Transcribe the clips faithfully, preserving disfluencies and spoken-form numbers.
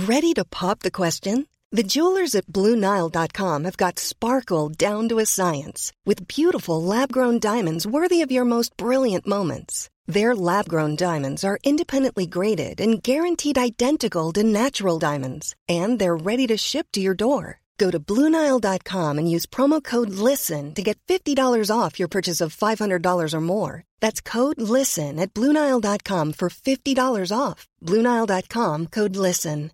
Ready to pop the question? The jewelers at Blue Nile dot com have got sparkle down to a science with beautiful lab-grown diamonds worthy of your most brilliant moments. Their lab-grown diamonds are independently graded and guaranteed identical to natural diamonds, and they're ready to ship to your door. Go to Blue Nile dot com and use promo code LISTEN to get fifty dollars off your purchase of five hundred dollars or more. That's code LISTEN at Blue Nile dot com for fifty dollars off. Blue Nile dot com, code LISTEN.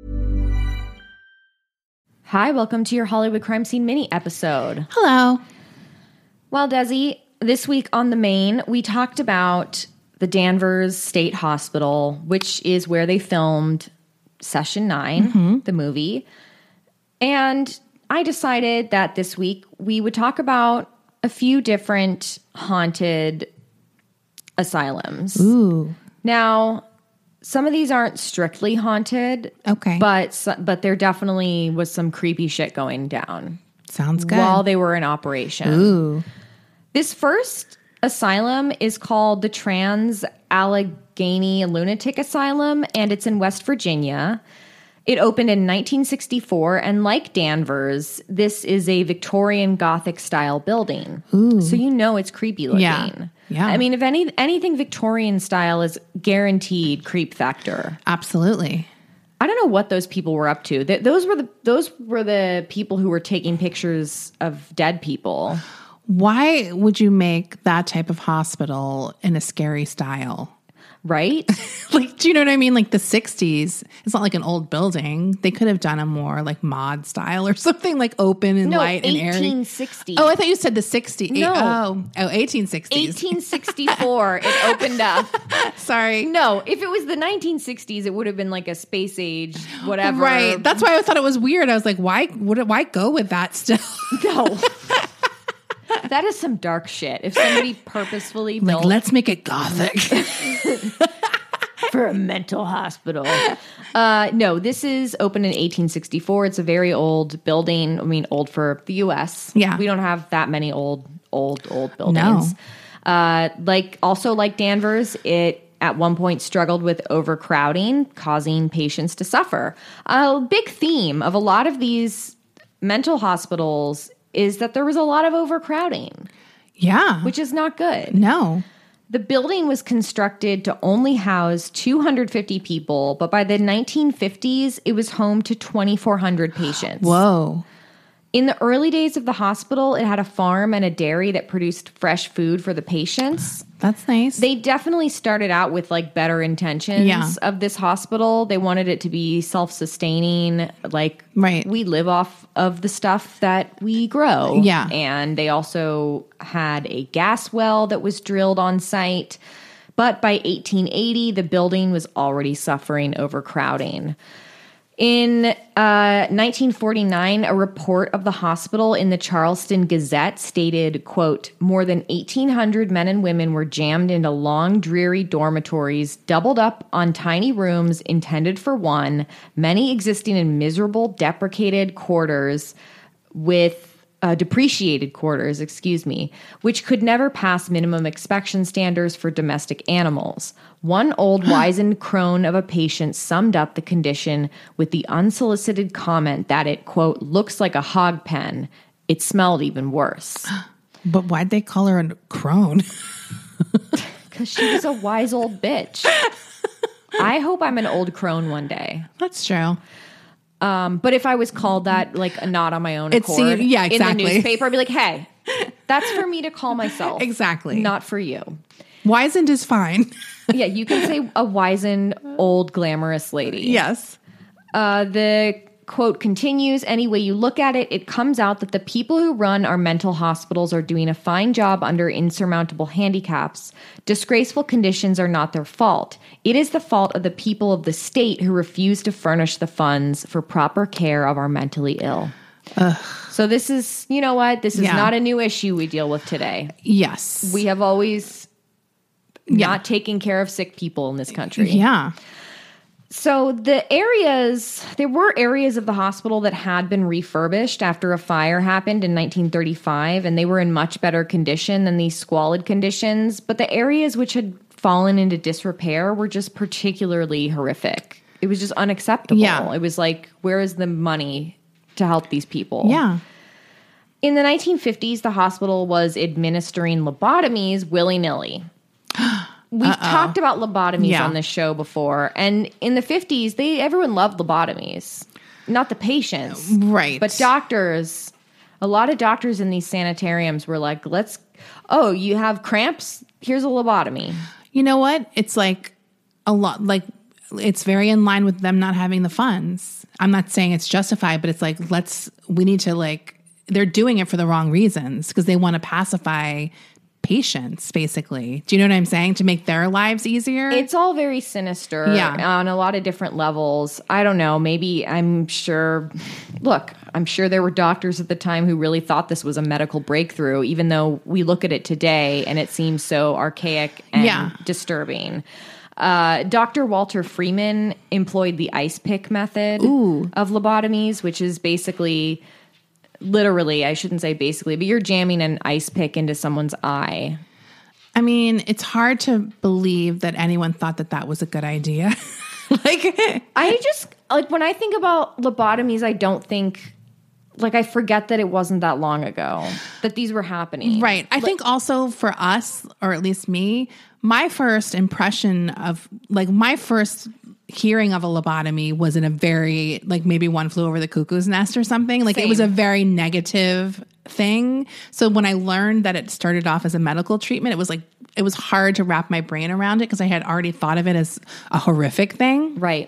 Hi, welcome to your Hollywood Crime Scene mini episode. Hello. Well, Desi, this week on The Main, we talked about the Danvers State Hospital, which is where they filmed Session nine, mm-hmm. the movie. And I decided that this week we would talk about a few different haunted asylums. Ooh. Now, some of these aren't strictly haunted. Okay. But but there definitely was some creepy shit going down. Sounds good. While they were in operation. Ooh. This first asylum is called the Trans-Allegheny Lunatic Asylum, and it's in West Virginia. It opened in nineteen sixty-four, and like Danvers, this is a Victorian Gothic-style building. Ooh. So you know it's creepy looking. Yeah. Yeah. I mean, if any anything Victorian style is guaranteed creep factor. Absolutely. I don't know what those people were up to. Th- those were the those were the people who were taking pictures of dead people. Why would you make that type of hospital in a scary style? Right? Like, do you know what I mean? Like the sixties, it's not like an old building. They could have done a more like mod style or something, like open and no, light and airy. eighteen sixty. Oh, I thought you said the sixties. No. Oh, oh, eighteen sixties. eighteen sixty-four, it opened up. Sorry. No, if it was the nineteen sixties, it would have been like a space age, whatever. Right. That's why I thought it was weird. I was like, why would why go with that still? No. That is some dark shit. If somebody purposefully built... Like, let's make it gothic. For a mental hospital. Uh, no, this is opened in eighteen sixty-four. It's a very old building. I mean, old for the U S. Yeah. We don't have that many old, old, old buildings. No. Uh, like, also like Danvers, it at one point struggled with overcrowding, causing patients to suffer. A big theme of a lot of these mental hospitals is that there was a lot of overcrowding. Yeah. Which is not good. No. The building was constructed to only house two hundred fifty people, but by the nineteen fifties, it was home to twenty-four hundred patients. Whoa. In the early days of the hospital, it had a farm and a dairy that produced fresh food for the patients. That's nice. They definitely started out with like better intentions yeah. of this hospital. They wanted it to be self-sustaining. Like right. we live off of the stuff that we grow. Yeah. And they also had a gas well that was drilled on site. But by eighteen eighty, the building was already suffering overcrowding. In uh, nineteen forty-nine, a report of the hospital in the Charleston Gazette stated, quote, more than eighteen hundred men and women were jammed into long, dreary dormitories, doubled up on tiny rooms intended for one, many existing in miserable, deprecated quarters with Uh, depreciated quarters, excuse me, which could never pass minimum inspection standards for domestic animals. One old wizened crone of a patient summed up the condition with the unsolicited comment that it, quote, looks like a hog pen. It smelled even worse. But why'd they call her a crone? Because she was a wise old bitch. I hope I'm an old crone one day. That's true. Um, but if I was called that, like not on my own It's accord, see, yeah, exactly. in the newspaper, I'd be like, hey, that's for me to call myself. Exactly. Not for you. Wizened is fine. Yeah, you can say a wizened, old, glamorous lady. Yes. Uh, the quote continues, any way you look at it, it comes out that the people who run our mental hospitals are doing a fine job under insurmountable handicaps. Disgraceful conditions are not their fault. It is the fault of the people of the state who refuse to furnish the funds for proper care of our mentally ill. Ugh. So this is, you know what? This is yeah. not a new issue we deal with today. Yes. We have always yeah. not taken care of sick people in this country. Yeah. So the areas, there were areas of the hospital that had been refurbished after a fire happened in nineteen thirty-five, and they were in much better condition than these squalid conditions. But the areas which had fallen into disrepair were just particularly horrific. it was just unacceptable. Yeah. It was like, where is the money to help these people? Yeah. In the nineteen fifties, the hospital was administering lobotomies willy-nilly. We've Uh-oh. talked about lobotomies Yeah. on this show before, and in the fifties, they everyone loved lobotomies. Not the patients. Right. But doctors, a lot of doctors in these sanitariums were like, let's, oh, you have cramps? Here's a lobotomy. You know what? It's like a lot, like it's very in line with them not having the funds. I'm not saying it's justified, but it's like, let's, we need to like, they're doing it for the wrong reasons because they want to pacify patients, basically. Do you know what I'm saying? To make their lives easier? It's all very sinister Yeah. on a lot of different levels. I don't know. Maybe I'm sure, look, I'm sure there were doctors at the time who really thought this was a medical breakthrough, even though we look at it today and it seems so archaic and Yeah. disturbing. Uh, Doctor Walter Freeman employed the ice pick method Ooh. of lobotomies, which is basically, literally, I shouldn't say basically, but you're jamming an ice pick into someone's eye. I mean, it's hard to believe that anyone thought that that was a good idea. like, I just, like, when I think about lobotomies, I don't think, like, I forget that it wasn't that long ago that these were happening. right. I think also for us, or at least me, my first impression of, like, my first hearing of a lobotomy was in a very, like, maybe One Flew Over the Cuckoo's Nest or something. Like, Same. it was a very negative thing. So when I learned that it started off as a medical treatment, it was like, it was hard to wrap my brain around it because I had already thought of it as a horrific thing. Right.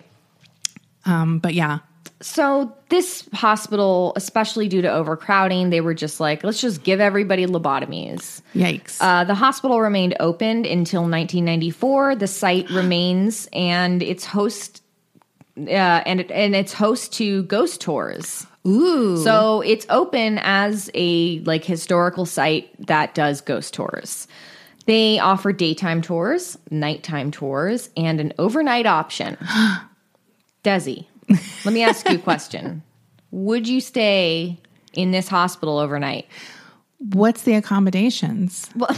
Um, but yeah. So this hospital, especially due to overcrowding, they were just like, let's just give everybody lobotomies. Yikes. Uh, the hospital remained opened until nineteen ninety-four. The site remains, and its host, uh, and it, and it's host to ghost tours. Ooh. So it's open as a like historical site that does ghost tours. They offer daytime tours, nighttime tours, and an overnight option. Desi, let me ask you a question. Would you stay in this hospital overnight? What's the accommodations? Well,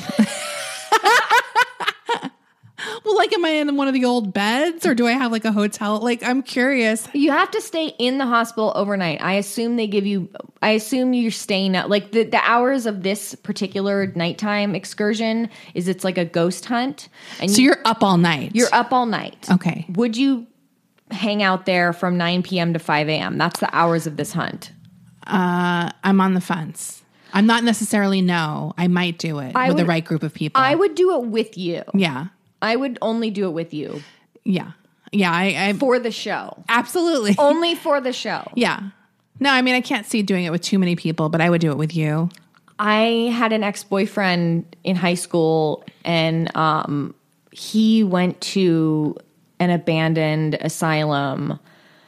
Well, like, am I in one of the old beds or do I have like a hotel? Like, I'm curious. you have to stay in the hospital overnight. I assume they give you, I assume you're staying out, like the, the hours of this particular nighttime excursion is it's like a ghost hunt. And So you, you're up all night. you're up all night. Okay. Would you hang out there from nine p.m. to five a.m.? That's the hours of this hunt. Uh, I'm on the fence. I'm not necessarily no. I might do it I with the would- right group of people. I would do it with you. Yeah. I would only do it with you Yeah. Yeah. I, I for the show. absolutely. Only for the show. Yeah. No, I mean, I can't see doing it with too many people, but I would do it with you. I had an ex-boyfriend in high school, and um, he went to an abandoned asylum.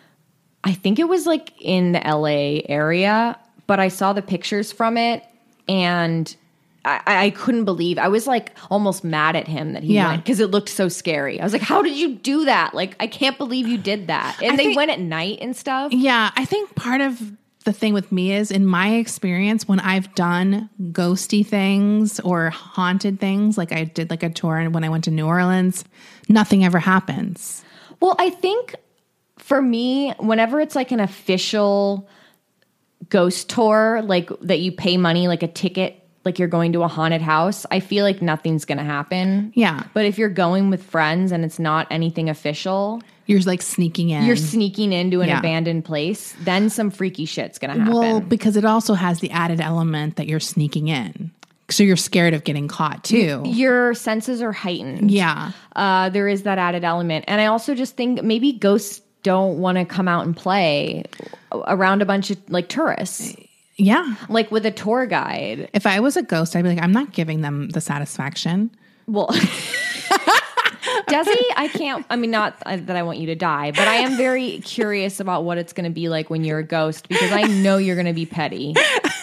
I think it was like in the L A area, but I saw the pictures from it, and I, I couldn't believe. I was like almost mad at him that he Yeah. went because it looked so scary. I was like, "How did you do that? Like, I can't believe you did that." And I they think- went at night and stuff. Yeah. I think part of the thing with me is in my experience, when I've done ghosty things or haunted things, like I did like a tour when I went to New Orleans, nothing ever happens. Well, I think for me, whenever it's like an official ghost tour, like that you pay money, like a ticket, like you're going to a haunted house, I feel like nothing's going to happen. Yeah. But if you're going with friends and it's not anything official, You're like sneaking in. you're sneaking into an Yeah. abandoned place, then some freaky shit's going to happen. Well, because it also has the added element that you're sneaking in. So you're scared of getting caught too. Your senses are heightened. Yeah. Uh, there is that added element. And I also just think maybe ghosts don't want to come out and play around a bunch of like tourists. Yeah. Like with a tour guide. If I was a ghost, I'd be like, I'm not giving them the satisfaction. Well, Desi, I can't, I mean, not that I want you to die, but I am very curious about what it's going to be like when you're a ghost because I know you're going to be petty.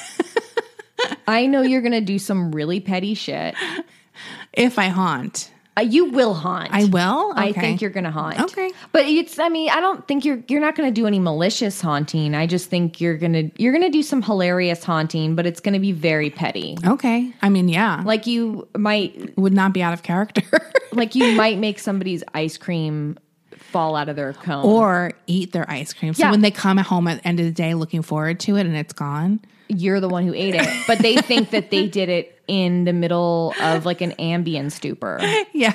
I know you're going to do some really petty shit. If I haunt. Uh, you will haunt. I will? I Okay. think you're going to haunt. Okay. But it's, I mean, I don't think you're, you're not going to do any malicious haunting. I just think you're going to, you're going to do some hilarious haunting, but it's going to be very petty. Okay. I mean, yeah. Like you might Would not be out of character. like you might make somebody's ice cream fall out of their cone. Or eat their ice cream. So Yeah. when they come home at the end of the day looking forward to it and it's gone. You're the one who ate it. But they think that they did it in the middle of like an Ambien stupor. Yeah.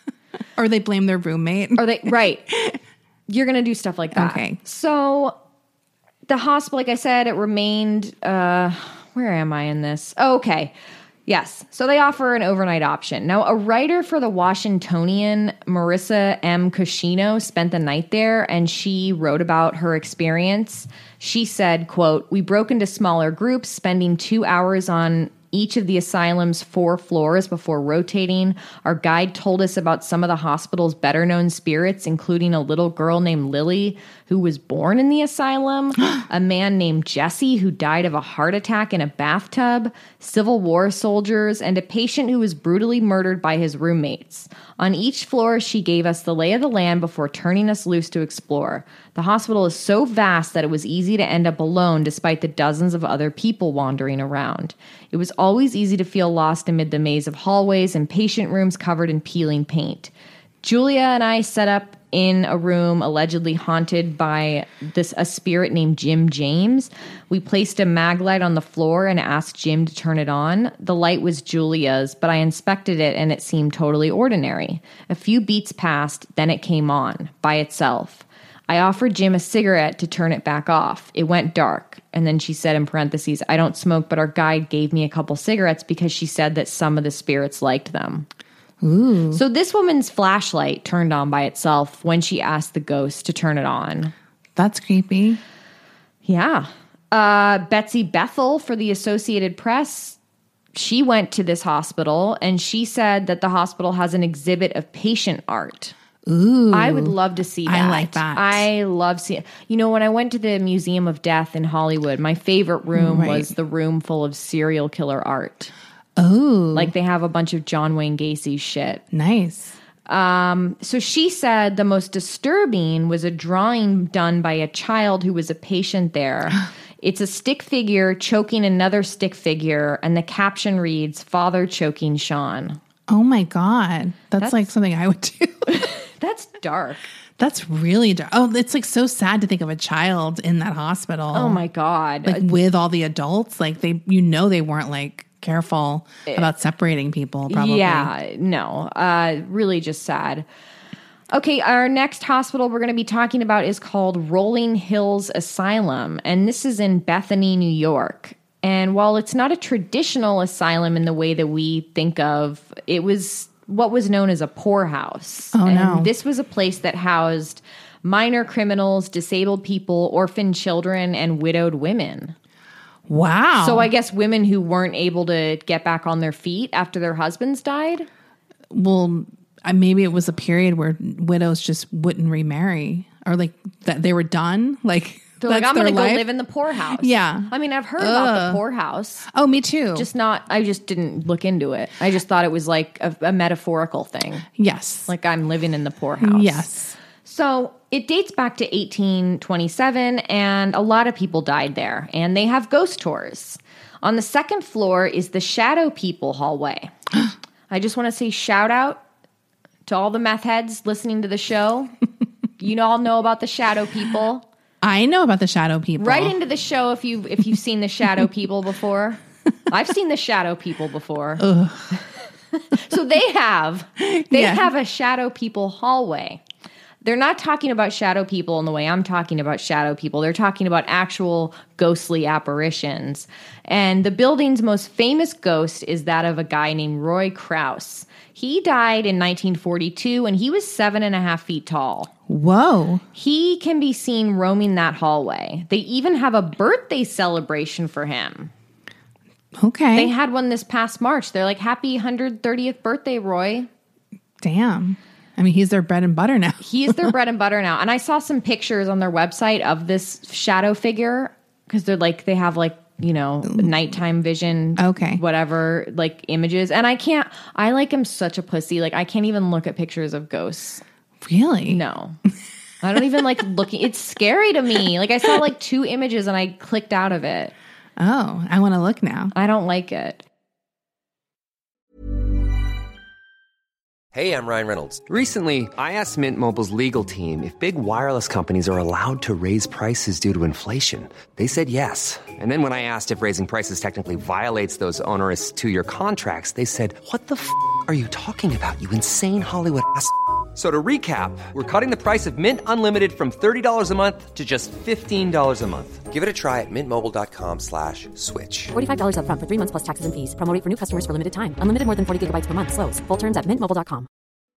Or they blame their roommate. Or they, right. You're going to do stuff like that. Okay. So the hospital, like I said, it remained, uh, where am I in this? Oh, okay. Yes. So they offer an overnight option. Now, a writer for the Washingtonian, Marissa M. Cucino, spent the night there, and she wrote about her experience. She said, quote, "We broke into smaller groups, spending two hours on each of the asylum's four floors before rotating. Our guide told us about some of the hospital's better-known spirits, including a little girl named Lily, who was born in the asylum, a man named Jesse, who died of a heart attack in a bathtub, Civil War soldiers, and a patient who was brutally murdered by his roommates. On each floor, she gave us the lay of the land before turning us loose to explore. The hospital is so vast that it was easy to end up alone despite the dozens of other people wandering around. It was always easy to feel lost amid the maze of hallways and patient rooms covered in peeling paint. Julia and I set up in a room allegedly haunted by this a spirit named Jim James. We placed a mag light on the floor and asked Jim to turn it on. The light was Julia's, but I inspected it and it seemed totally ordinary. A few beats passed, then it came on, by itself. I offered Jim a cigarette to turn it back off. It went dark. And then she said in parentheses, I don't smoke, but our guide gave me a couple cigarettes because she said that some of the spirits liked them. Ooh. So this woman's flashlight turned on by itself when she asked the ghost to turn it on. That's creepy. Yeah. Uh, Betsy Bethel for the Associated Press, she went to this hospital and she said that the hospital has an exhibit of patient art. Ooh. I would love to see that. I like that. I love seeing. You know, when I went to the Museum of Death in Hollywood, my favorite room Right. was the room full of serial killer art. Oh. Like they have a bunch of John Wayne Gacy shit. Nice. Um, so she said the most disturbing was a drawing done by a child who was a patient there. It's a stick figure choking another stick figure, and the caption reads, "Father choking Sean." Oh my God. That's, That's- like something I would do. That's dark. That's really dark. Oh, it's like so sad to think of a child in that hospital. Oh my God. Like with all the adults, like they, you know, they weren't like careful about separating people. Probably. Yeah, no, uh, really just sad. Okay, our next hospital we're going to be talking about is called Rolling Hills Asylum, and this is in Bethany, New York. And while it's not a traditional asylum in the way that we think of, it was what was known as a poorhouse. Oh, and no. This was a place that housed minor criminals, disabled people, orphaned children, and widowed women. Wow. So I guess women who weren't able to get back on their feet after their husbands died? well, uh, maybe it was a period where widows just wouldn't remarry, or like that they were done. Like They're like, that's I'm going to their go life. live in the poorhouse. Yeah. I mean, I've heard about the poorhouse. Oh, me too. Just not, I just didn't look into it. I just thought it was like a, a metaphorical thing. yes. Like I'm living in the poorhouse. yes. So it dates back to eighteen twenty-seven, and a lot of people died there, and they have ghost tours. On the second floor is the Shadow People hallway. I just want to say shout out to all the meth heads listening to the show. You all know about the Shadow People. I know about the shadow people. Write into the show if you if you've seen the Shadow People before. I've seen the Shadow People before. So they have they Yeah. have a Shadow People hallway. They're not talking about shadow people in the way I'm talking about shadow people. They're talking about actual ghostly apparitions. And the building's most famous ghost is that of a guy named Roy Krause. He died in nineteen forty-two, and he was seven and a half feet tall. Whoa. He can be seen roaming that hallway. They even have a birthday celebration for him. Okay. They had one this past March. They're like, happy one hundred thirtieth birthday, Roy. Damn. I mean, he's their bread and butter now. He is their bread and butter now. And I saw some pictures on their website of this shadow figure because they're like, they have like, you know, nighttime vision. Okay. Whatever, like images. And I can't, I like am such a pussy. Like I can't even look at pictures of ghosts. Really? No. I don't even like looking. It's scary to me. Like I saw like two images and I clicked out of it. Oh, I want to look now. I don't like it. Hey, I'm Ryan Reynolds. Recently, I asked Mint Mobile's legal team if big wireless companies are allowed to raise prices due to inflation. They said yes. And then when I asked if raising prices technically violates those onerous two-year contracts, they said, what the f*** are you talking about, you insane Hollywood ass f- So to recap, we're cutting the price of Mint Unlimited from thirty dollars a month to just fifteen dollars a month. Give it a try at mintmobile.com slash switch. forty-five dollars up front for three months plus taxes and fees. Promo rate for new customers for limited time. Unlimited more than forty gigabytes per month. Slows full terms at mint mobile dot com.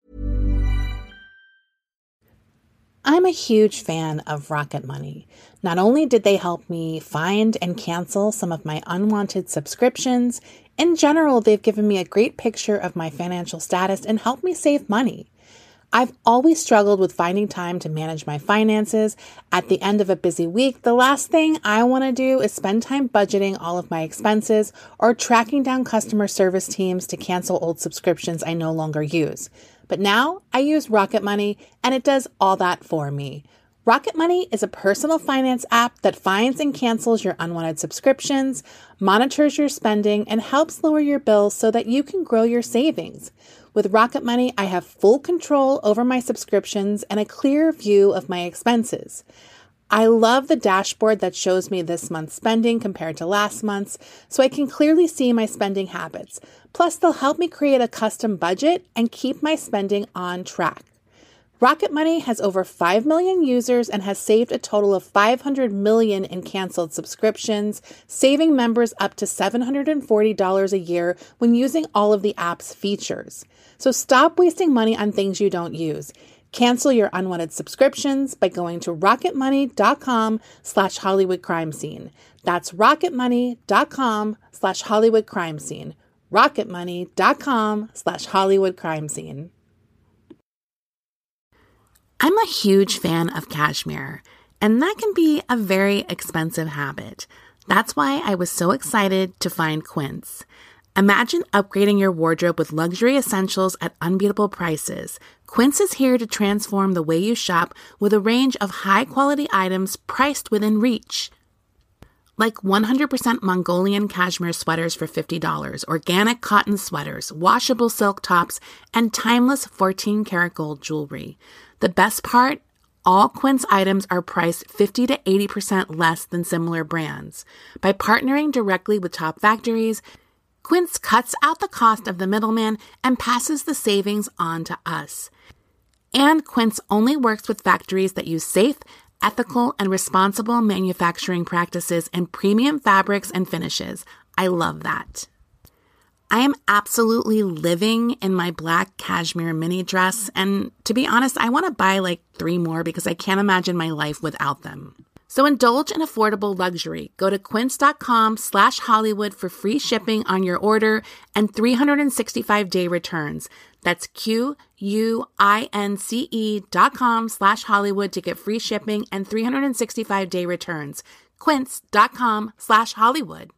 I'm a huge fan of Rocket Money. Not only did they help me find and cancel some of my unwanted subscriptions, in general, they've given me a great picture of my financial status and helped me save money. I've always struggled with finding time to manage my finances. At the end of a busy week, the last thing I want to do is spend time budgeting all of my expenses or tracking down customer service teams to cancel old subscriptions I no longer use. But now I use Rocket Money, and it does all that for me. Rocket Money is a personal finance app that finds and cancels your unwanted subscriptions, monitors your spending, and helps lower your bills so that you can grow your savings. With Rocket Money, I have full control over my subscriptions and a clear view of my expenses. I love the dashboard that shows me this month's spending compared to last month's, so I can clearly see my spending habits. Plus, they'll help me create a custom budget and keep my spending on track. Rocket Money has over five million users and has saved a total of five hundred million in canceled subscriptions, saving members up to seven hundred forty dollars a year when using all of the app's features. So stop wasting money on things you don't use. Cancel your unwanted subscriptions by going to rocketmoney.com slash Hollywood crime scene. That's rocketmoney.com slash Hollywood crime scene. rocketmoney.com slash Hollywood crime scene. I'm a huge fan of cashmere, and that can be a very expensive habit. That's why I was so excited to find Quince. Imagine upgrading your wardrobe with luxury essentials at unbeatable prices. Quince is here to transform the way you shop with a range of high-quality items priced within reach. Like one hundred percent Mongolian cashmere sweaters for fifty dollars, organic cotton sweaters, washable silk tops, and timeless fourteen karat gold jewelry. The best part? All Quince items are priced fifty to eighty percent less than similar brands. By partnering directly with top factories, Quince cuts out the cost of the middleman and passes the savings on to us. And Quince only works with factories that use safe, ethical, and responsible manufacturing practices and premium fabrics and finishes. I love that. I am absolutely living in my black cashmere mini dress, and to be honest, I want to buy like three more because I can't imagine my life without them. So indulge in affordable luxury. Go to quince.com slash Hollywood for free shipping on your order and three hundred sixty-five day returns. That's Q-U-I-N-C-E dot com slash Hollywood to get free shipping and three hundred sixty-five day returns. Quince.com slash Hollywood.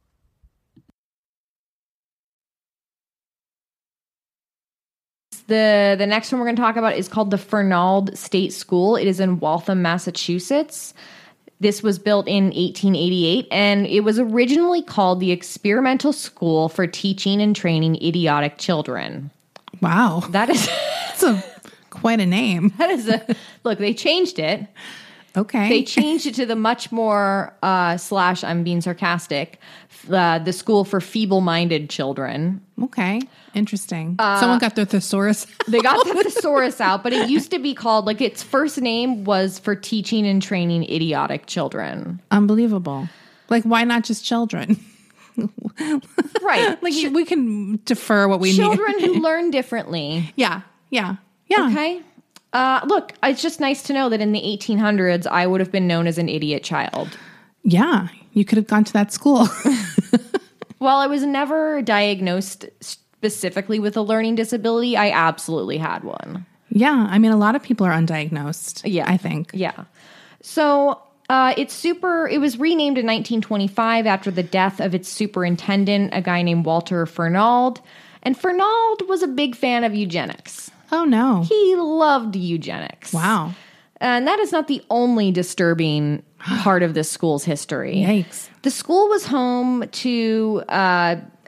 The the next one we're going to talk about is called the Fernald State School. It is in Waltham, Massachusetts. This was built in eighteen eighty-eight, and it was originally called the Experimental School for Teaching and Training Idiotic Children. Wow. That is That's a, quite a name. That is a look, they changed it. Okay. They changed it to the much more uh, slash, I'm being sarcastic, uh, the School for Feeble-Minded Children. Okay. Interesting. Uh, Someone got their thesaurus out. They got the thesaurus out, but it used to be called, like, its first name was for Teaching and Training Idiotic Children. Unbelievable. Like, why not just children? Right. Like, Ch- we can defer what we children need. Children who learn differently. Yeah. Yeah. Yeah. Okay. Uh, look, it's just nice to know that in the eighteen hundreds, I would have been known as an idiot child. Yeah. You could have gone to that school. While I was never diagnosed specifically with a learning disability, I absolutely had one. Yeah. I mean, a lot of people are undiagnosed. Yeah. I think. Yeah. So uh, it's super, it was renamed in nineteen twenty-five after the death of its superintendent, a guy named Walter Fernald. And Fernald was a big fan of eugenics. Oh, no. He loved eugenics. Wow. And that is not the only disturbing part of this school's history. Yikes. The school was home to uh,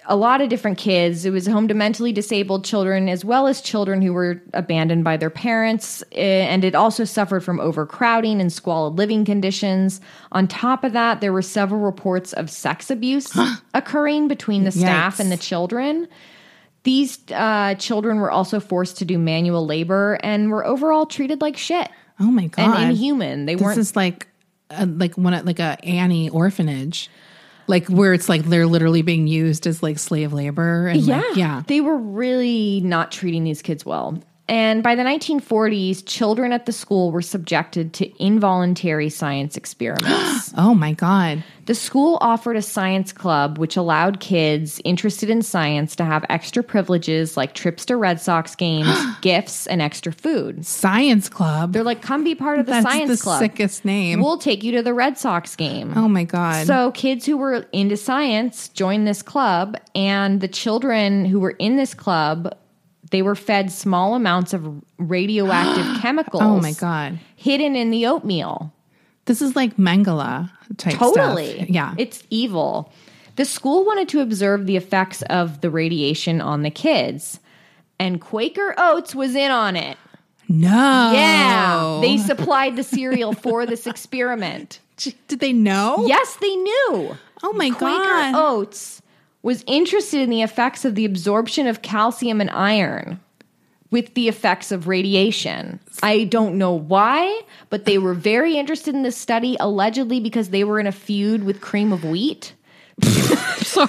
a lot of different kids. It was home to mentally disabled children as well as children who were abandoned by their parents. And it also suffered from overcrowding and squalid living conditions. On top of that, there were several reports of sex abuse occurring between the staff Yikes. and the children. These uh, children were also forced to do manual labor and were overall treated like shit. Oh my God. And inhuman. They this weren't. is like a, like one of- like a Annie orphanage. Like where it's like they're literally being used as like slave labor. And Yeah. like, yeah. They were really not treating these kids well. And by the nineteen forties, children at the school were subjected to involuntary science experiments. Oh my God. The school offered a science club, which allowed kids interested in science to have extra privileges like trips to Red Sox games, gifts, and extra food. Science club. They're like, come be part of the That's science the club. sickest name. We'll take you to the Red Sox game. Oh my God. So kids who were into science joined this club, and the children who were in this club, they were fed small amounts of radioactive chemicals. Oh my God. Hidden in the oatmeal. This is like Mengele type Totally. stuff. Yeah. It's evil. The school wanted to observe the effects of the radiation on the kids, and Quaker Oats was in on it. No. Yeah. They supplied the cereal for this experiment. Did they know? Yes, they knew. Oh my Quaker God. Oats was interested in the effects of the absorption of calcium and iron with the effects of radiation. I don't know why, but they were very interested in this study, allegedly because they were in a feud with Cream of Wheat. Sorry.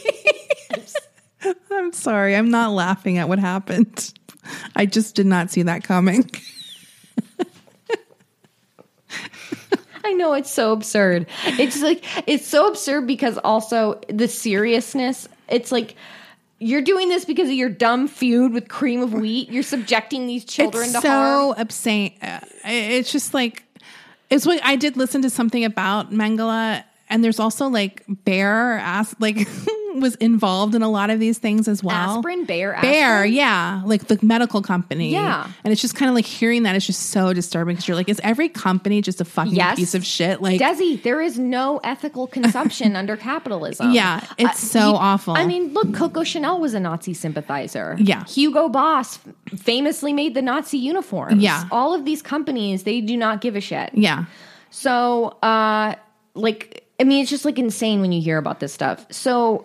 I'm sorry. I'm not laughing at what happened. I just did not see that coming. I know, it's so absurd. It's like, it's so absurd because also the seriousness, it's like, you're doing this because of your dumb feud with Cream of Wheat. You're subjecting these children It's to so harm. obscene. Uh, It's just like, it's what I did listen to something about Mengele, and there's also like Bayer ass like was involved in a lot of these things as well. Aspirin, Bayer, Bayer, aspirin? yeah, like the medical company. Yeah. And it's just kind of like hearing that is just so disturbing because you're like, is every company just a fucking Yes. piece of shit? Like, Desi, there is no ethical consumption under capitalism. Yeah, it's so awful. I mean, look, Coco Chanel was a Nazi sympathizer. Yeah. Hugo Boss famously made the Nazi uniforms. Yeah. All of these companies, they do not give a shit. yeah, So, uh, like, I mean, it's just like insane when you hear about this stuff. So,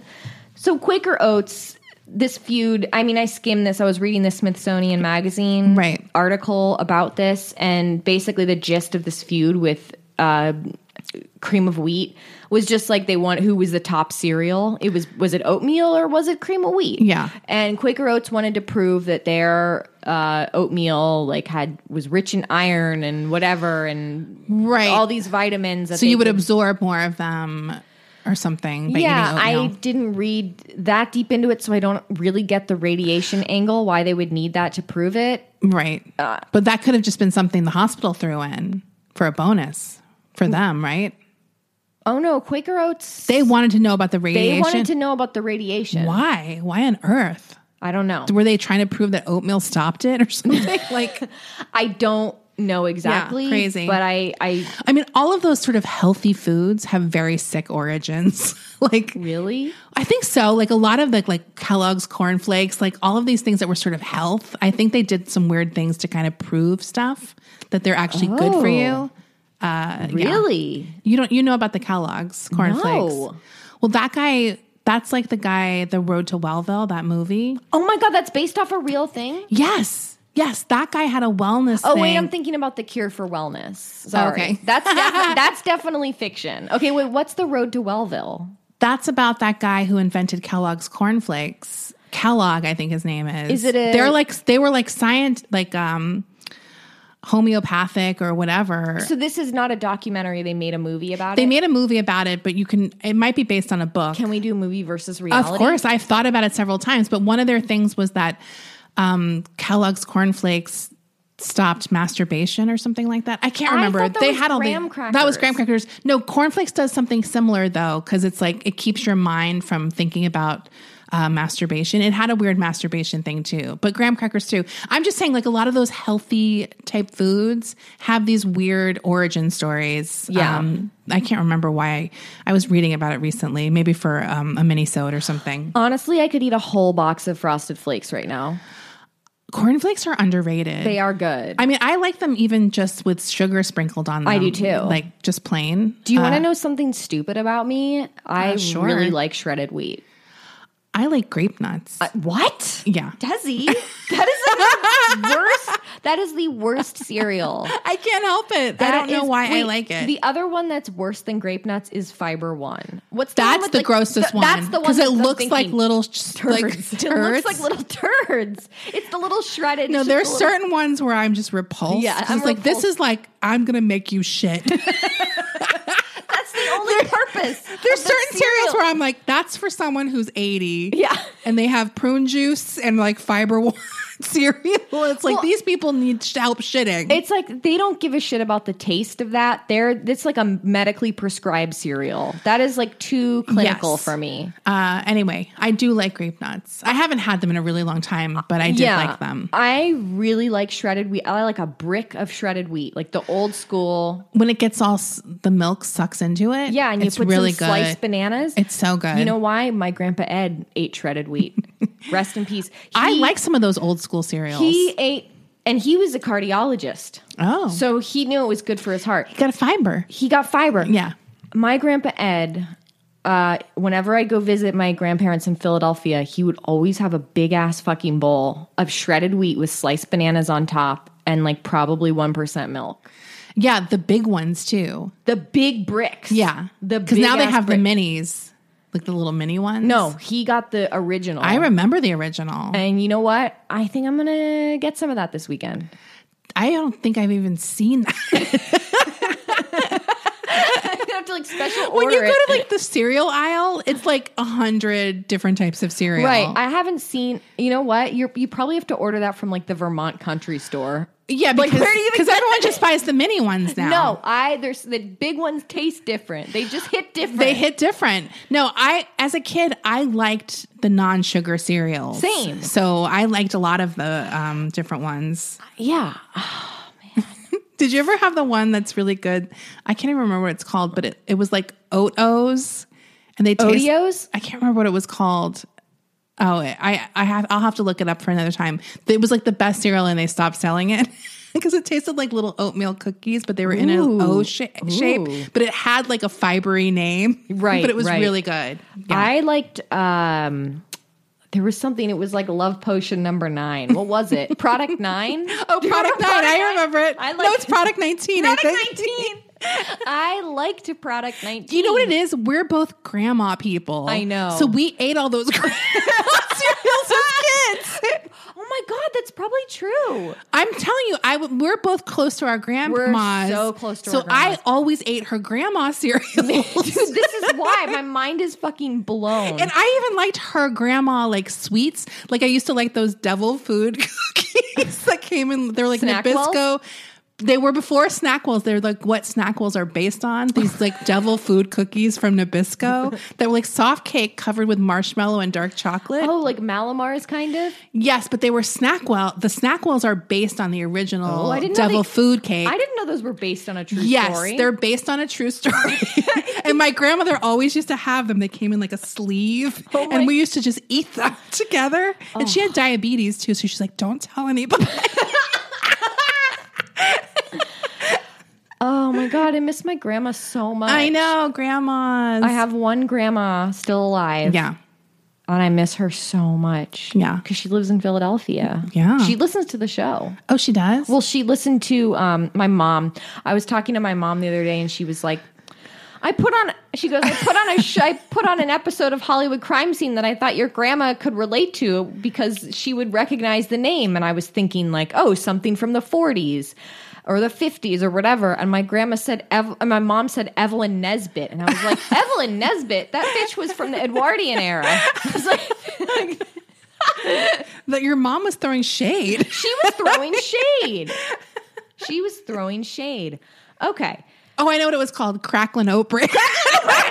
so Quaker Oats, this feud, I mean, I skimmed this. I was reading the Smithsonian Magazine Right. article about this, and basically the gist of this feud with uh, Cream of Wheat was just like they want who was the top cereal. It was was it oatmeal or was it Cream of Wheat? Yeah. And Quaker Oats wanted to prove that their uh, oatmeal like had was rich in iron and whatever and Right. all these vitamins. That so they you would could- absorb more of them or something by yeah, eating I oatmeal. didn't read that deep into it, so I don't really get the radiation angle, why they would need that to prove it. Right. Uh, but that could have just been something the hospital threw in for a bonus for them, right? Oh no, Quaker Oats, They wanted to know about the radiation. they wanted to know about the radiation. Why? Why on earth? I don't know. Were they trying to prove that oatmeal stopped it or something? Like, I don't know exactly. crazy. But I, I I mean, all of those sort of healthy foods have very sick origins. Like, really? I think so. Like a lot of the like Kellogg's cornflakes, like all of these things that were sort of health. I think they did some weird things to kind of prove stuff that they're actually good for you. Uh, yeah. Really? You don't, you know about the Kellogg's cornflakes? No. Well, that guy, that's like the guy, The Road to Wellville, that movie. Oh my God, that's based off a real thing? Yes. Yes. That guy had a wellness Oh thing. wait, I'm thinking about The Cure for Wellness. Sorry. Okay. That's def- that's definitely fiction. Okay, wait, what's The Road to Wellville? That's about that guy who invented Kellogg's cornflakes. Kellogg, I think his name is. Is it a- They're like, they were like science, like, um, homeopathic or whatever. So this is not a documentary. They made a movie about They it? made a movie about it, but you can, it might be based on a book. Can we do movie versus reality? Of course, I've thought about it several times, but one of their things was that um, Kellogg's cornflakes stopped masturbation or something like that. I can't I remember. thought that they was had all graham the, crackers. That was graham crackers. No, cornflakes does something similar though, because it's like it keeps your mind from thinking about uh, masturbation. It had a weird masturbation thing too, but graham crackers too. I'm just saying, like, a lot of those healthy type foods have these weird origin stories. Yeah. Um, I can't remember why I, I was reading about it recently, maybe for um, a mini-sode or something. Honestly, I could eat a whole box of Frosted Flakes right now. Cornflakes are underrated. They are good. I mean, I like them even just with sugar sprinkled on them. I do too. Like just plain. Do you uh, want to know something stupid about me? I uh, sure. really like shredded wheat. I like grape nuts. Uh, what? Yeah. Desi, that is the worst. That is the worst cereal. I can't help it. That I don't know is- why wait, I like it. The other one that's worse than grape nuts is Fiber One. What's the one That's with, the like, grossest th- one. That's the one Because it that I'm looks like thinking. little turds. like It turds. looks like little turds. It's the little shredded. No, it's there's just the little- certain ones where I'm just repulsed. Yeah, 'Cause I'm it's like, this repulsed. is like, I'm going to make you shit. That's the only purpose. There's of the certain cereals cereal. where I'm like, that's for someone who's eighty. Yeah. And they have prune juice and like fiber one cereal. It's like, Well, these people need sh- help shitting. It's like they don't give a shit about the taste of that. They're it's like a medically prescribed cereal. That is like too clinical Yes. for me. Uh, anyway, I do like grape nuts. I haven't had them in a really long time, but I did like them. I really like shredded wheat. I like a brick of shredded wheat, like the old school. When it gets all, s- the milk sucks into it. Yeah, and you it's put really some good. sliced bananas. It's so good. You know why? My grandpa Ed ate shredded wheat. Rest in peace. I He- like some of those old school cereals. He ate, and he was a cardiologist. oh, so So he knew it was good for his heart. you got a fiber. He got fiber. Yeah. My grandpa Ed, uh, whenever I go visit my grandparents in Philadelphia, he would always have a big ass fucking bowl of shredded wheat with sliced bananas on top and like probably one percent milk. Yeah, the big ones too. The big bricks. Yeah. The Because now they big-ass have brick- the minis, like the little mini ones. No, he got the original. I remember the original. And you know what? I think I'm going to get some of that this weekend. I don't think I've even seen that. I have to like special order When you go it. to like the cereal aisle, it's like a hundred different types of cereal. Right. I haven't seen, you know what? You're, you probably have to order that from like the Vermont country store. Yeah, Like, because where do you because get everyone just buys the mini ones now. No, I, there's the big ones taste different. They just hit different. They hit different. No, I as a kid I liked the non-sugar cereals. Same. So I liked a lot of the um, different ones. Yeah. Did you ever have the one that's really good? I can't even remember what it's called, but it, it was like Oat-O's, and they taste. Oreos? I can't remember what it was called. Oh, I I have I'll have to look it up for another time. It was like the best cereal, and they stopped selling it because it tasted like little oatmeal cookies, but they were in an Ooh. O sh- shape. Ooh. But it had like a fibery name, Right, But it was right. really good. Yeah. I liked, um, there was something, it was like Love Potion number nine. What was it? Product nine? oh, Do you Product remember Nine. I remember it. I no, liked- it's Product Nineteen. Product I think. nineteen. I liked Product nineteen. You know what it is? We're both grandma people. I know. So we ate all those grandma cereals as kids. Oh my God, that's probably true. I'm telling you, I w- we're both close to our grandmas. so close to so our grandmas. I always ate her grandma cereal. Dude, this is why my mind is fucking blown. And I even liked her grandma like sweets. Like I used to like those devil food cookies that came in. They were like Snackwells? Nabisco. They were before Snackwells. They're like what Snackwells are based on. These like devil food cookies from Nabisco that were like soft cake covered with marshmallow and dark chocolate. oh, like Malamars kind of? Yes, but they were Snackwell. The Snackwells are based on the original Oh, I didn't know devil they- food cake. I didn't know those were based on a true Yes, story. they're based on a true story. And my grandmother always used to have them. They came in like a sleeve. Oh my- and we used to just eat them together. And she had diabetes too. So she's like, don't tell anybody. Oh my God, I miss my grandma so much. I know, grandmas. I have one grandma still alive. Yeah. And I miss her so much. Yeah. Because she lives in Philadelphia. Yeah. She listens to the show. Oh, she does? Well, she listened to um, my mom. I was talking to my mom the other day and she was like, I put on, she goes, I put on a, sh- I put on an episode of Hollywood Crime Scene that I thought your grandma could relate to because she would recognize the name. And I was thinking like, oh, something from the forties or the fifties or whatever. And my grandma said, Ev- and my mom said Evelyn Nesbit. And I was like, Evelyn Nesbit? That bitch was from the Edwardian era. I was like, that your mom was throwing shade. she was throwing shade. She was throwing shade. Okay. Oh, I know what it was called. Cracklin' Oat Bran.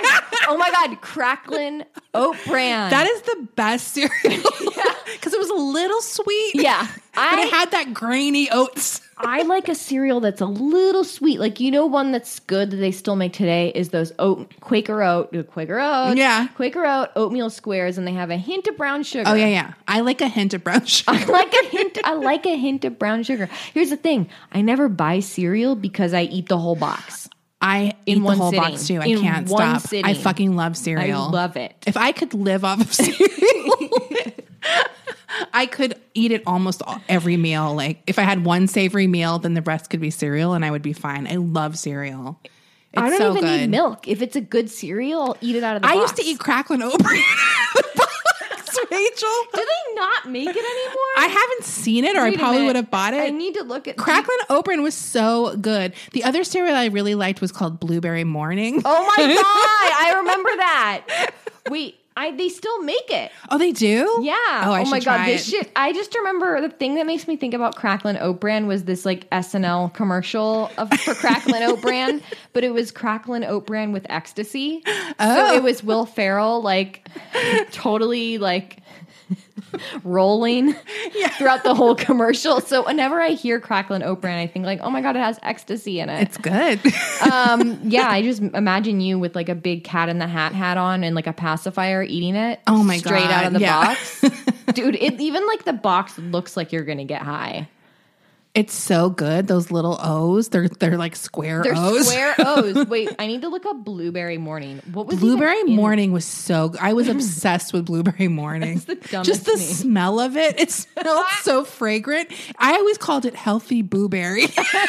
Oh my God, Cracklin Oat Bran. That is the best cereal because it was a little sweet. Yeah, but I it had that grainy oats. I like a cereal that's a little sweet. Like, you know, one that's good that they still make today is those oat Quaker Oat, Quaker Oat, Yeah. Quaker Oat oatmeal squares, and they have a hint of brown sugar. Oh yeah, yeah. I like a hint of brown sugar. I like a hint. I like a hint of brown sugar. Here's the thing: I never buy cereal because I eat the whole box. I In eat the one whole sitting. box too. I In can't one stop. sitting. I fucking love cereal. I love it. If I could live off of cereal, I could eat it almost all, every meal. Like if I had one savory meal, then the rest could be cereal, and I would be fine. I love cereal. It's I don't so even good. need milk. If it's a good cereal, I'll eat it out of the I box. used to eat Cracklin Oat Bran out of the box, Rachel. Do they not make it anymore? I haven't seen it, or Wait I a probably minute. would have bought it. I need to look at Cracklin Oat Bran was so good. The other cereal I really liked was called Blueberry Morning. Oh my God, I remember that. Wait, I they still make it. Oh, they do? Yeah. Oh, I my should God, try this it. shit. I just remember the thing that makes me think about Cracklin Oat Bran was this like S N L commercial of for Cracklin Oat Bran, but it was Cracklin Oat Bran with ecstasy. Oh. So it was Will Ferrell like totally like rolling throughout the whole commercial. So whenever I hear Cracklin Oat Bran, I think like, oh my God, it has ecstasy in it. It's good. um, yeah, I just imagine you with like a big Cat in the Hat hat on and like a pacifier eating it. Oh my straight God, out of the yeah. box, dude. It even like the box looks like you're gonna get high. It's so good. Those little O's, they're they're like square They're O's. square O's. Wait, I need to look up Blueberry Morning. What was Blueberry even in- Morning was so good. I was obsessed with Blueberry Morning. It's the dumbest Just the name. smell of it. It smelled so fragrant. I always called it healthy blueberry.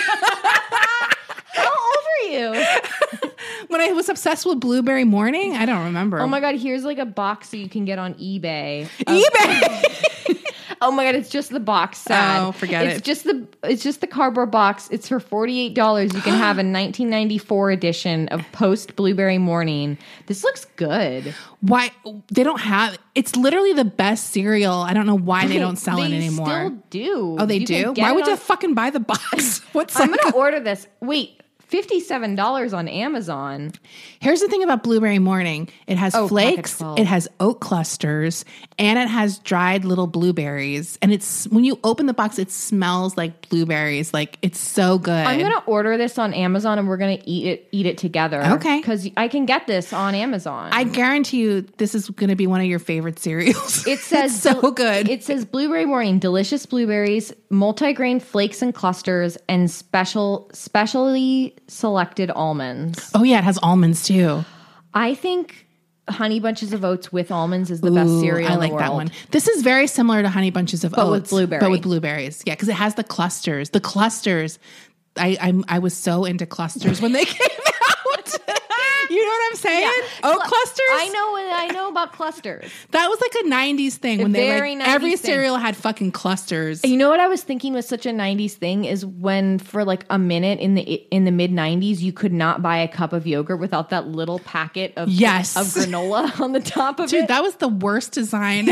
How old are you? When I was obsessed with Blueberry Morning, I don't remember. Oh my God, here's like a box that you can get on eBay. of- eBay. Oh my God, it's just the box. Sad. Oh, forget it's it. Just the it's just the cardboard box. It's for forty-eight dollars. You can have a nineteen ninety-four edition of Post Blueberry Morning. This looks good. Why they don't have? It's literally the best cereal. I don't know why they don't sell They it anymore. Still do. Oh, they You can do. get Why it would on- you fucking buy the box? What's I'm like gonna order this. Wait. fifty-seven dollars on Amazon. Here's the thing about Blueberry Morning. It has Oh, pack of flakes, twelve. it has oat clusters, and it has dried little blueberries. And it's when you open the box, it smells like blueberries. Like it's so good. I'm gonna order this on Amazon and we're gonna eat it eat it together. Okay. Because I can get this on Amazon. I guarantee you this is gonna be one of your favorite cereals. It says It's so good. It says Blueberry Morning, delicious blueberries, multigrain flakes and clusters, and special specially selected almonds. Oh yeah, it has almonds too. I think Honey Bunches of Oats with almonds is the best Ooh, cereal I in like the world. that one. This is very similar to Honey Bunches of But with Oats, blueberry. but with blueberries. Yeah, because it has the clusters. The clusters. I I'm, I was so into clusters when they came out. You know what I'm saying? Oat Cl- clusters. I know I know about clusters. That was like a nineties thing when they very like nineties every thing. cereal had fucking clusters. You know what I was thinking was such a nineties thing is when for like a minute in the in the mid nineties you could not buy a cup of yogurt without that little packet of Yes. of granola on the top of Dude, it. that was the worst design.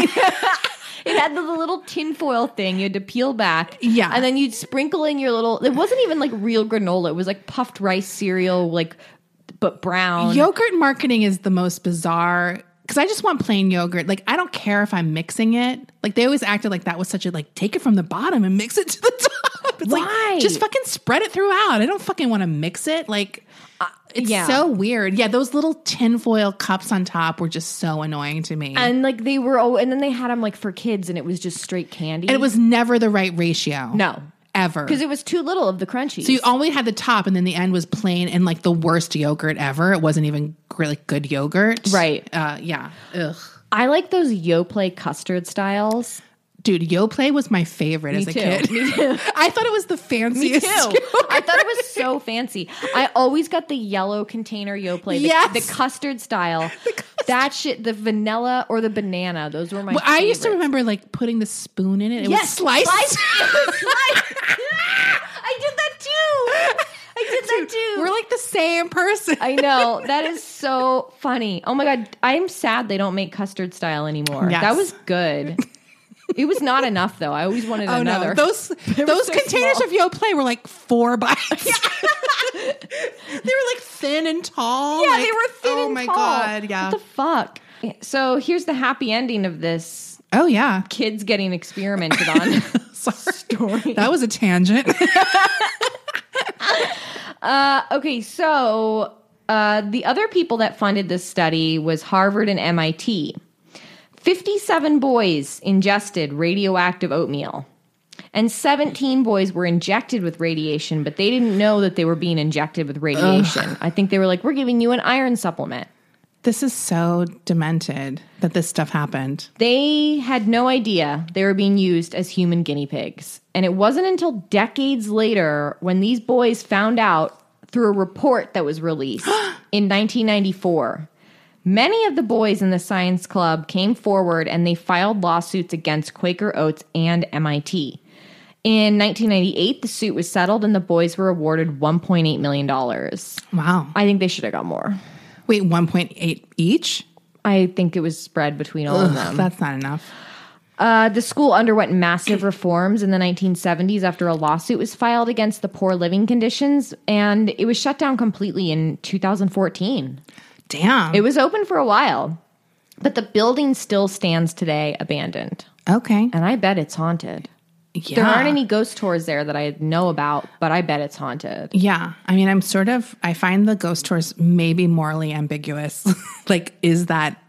It had the little tinfoil thing you had to peel back. Yeah. And then you'd sprinkle in your little it wasn't even like real granola. It was like puffed rice cereal, like but brown. Yogurt marketing is the most bizarre because I just want plain yogurt. Like I don't care if I'm mixing it. Like they always acted like that was such a like take it from the bottom and mix it to the top. It's Why? like just fucking spread it throughout. I don't fucking want to mix it. Like it's yeah. so weird. Yeah, those little tinfoil cups on top were just so annoying to me. And like they were oh and then they had them like for kids and it was just straight candy. And it was never the right ratio. no. Ever. Because it was too little of the crunchies. So you only had the top, and then the end was plain and like the worst yogurt ever. It wasn't even really good yogurt, Right. Uh, yeah. Ugh. I like those Yoplait custard styles. Dude, Yoplait was my favorite Me as a too. kid. Me too. I thought it was the Me fanciest. too. yogurt. I thought it was so fancy. I always got the yellow container Yoplait, the, Yes. the custard style. That shit, the vanilla or the banana. Those were my. Well, I used to favorites. remember like putting the spoon in it. It Yes, was sliced. sliced. It was sliced. I did that too. I did that too. We're like the same person. I know. That is so funny. Oh my God. I'm sad they don't make custard style anymore. Yes. That was good. It was not enough, though. I always wanted Oh another. no, those those so containers small. of Yoplait were like four bites. They were like thin and tall. Yeah, like, they were thin oh and my tall. God, yeah. What the fuck? So here's the happy ending of this Oh yeah. kids getting experimented on Sorry. story. That was a tangent. Uh, okay, so uh, the other people that funded this study was Harvard and M I T. fifty-seven boys ingested radioactive oatmeal, and seventeen boys were injected with radiation, but they didn't know that they were being injected with radiation. I think they were like, we're giving you an iron supplement. This is so demented that this stuff happened. They had no idea they were being used as human guinea pigs. And it wasn't until decades later when these boys found out through a report that was released in nineteen ninety-four. Many of the boys in the science club came forward and they filed lawsuits against Quaker Oats and M I T. In nineteen ninety-eight, the suit was settled and the boys were awarded one point eight million dollars. Wow. I think they should have got more. Wait, one point eight each? I think it was spread between all of them. That's not enough. Uh, the school underwent massive reforms in the nineteen seventies after a lawsuit was filed against the poor living conditions, and it was shut down completely in two thousand fourteen. Damn. It was open for a while, but the building still stands today abandoned, Okay. and I bet it's haunted. Yeah. There aren't any ghost tours there that I know about, but I bet it's haunted. Yeah. I mean, I'm sort of, I find the ghost tours maybe morally ambiguous. Like, is that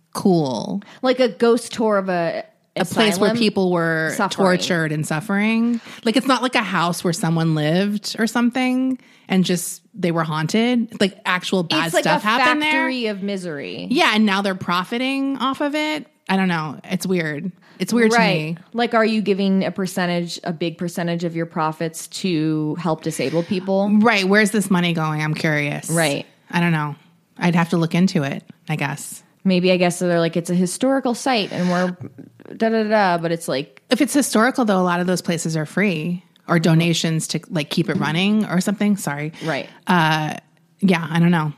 cool? Like a ghost tour of a A place where asylum people were suffering. tortured and suffering. Like, it's not like a house where someone lived or something and just they were haunted. Like, actual bad It's like stuff a happened there. factory of misery. Yeah, and now they're profiting off of it. I don't know. It's weird. It's weird to Right. me. Like, are you giving a percentage, a big percentage of your profits to help disabled people? Right. Where's this money going? I'm curious. Right. I don't know. I'd have to look into it, I guess. Maybe I guess they're like, it's a historical site and we're da da da, but it's like, If it's historical, though, a lot of those places are free or donations to like keep it running or something. Sorry. right. Uh, yeah, I don't know.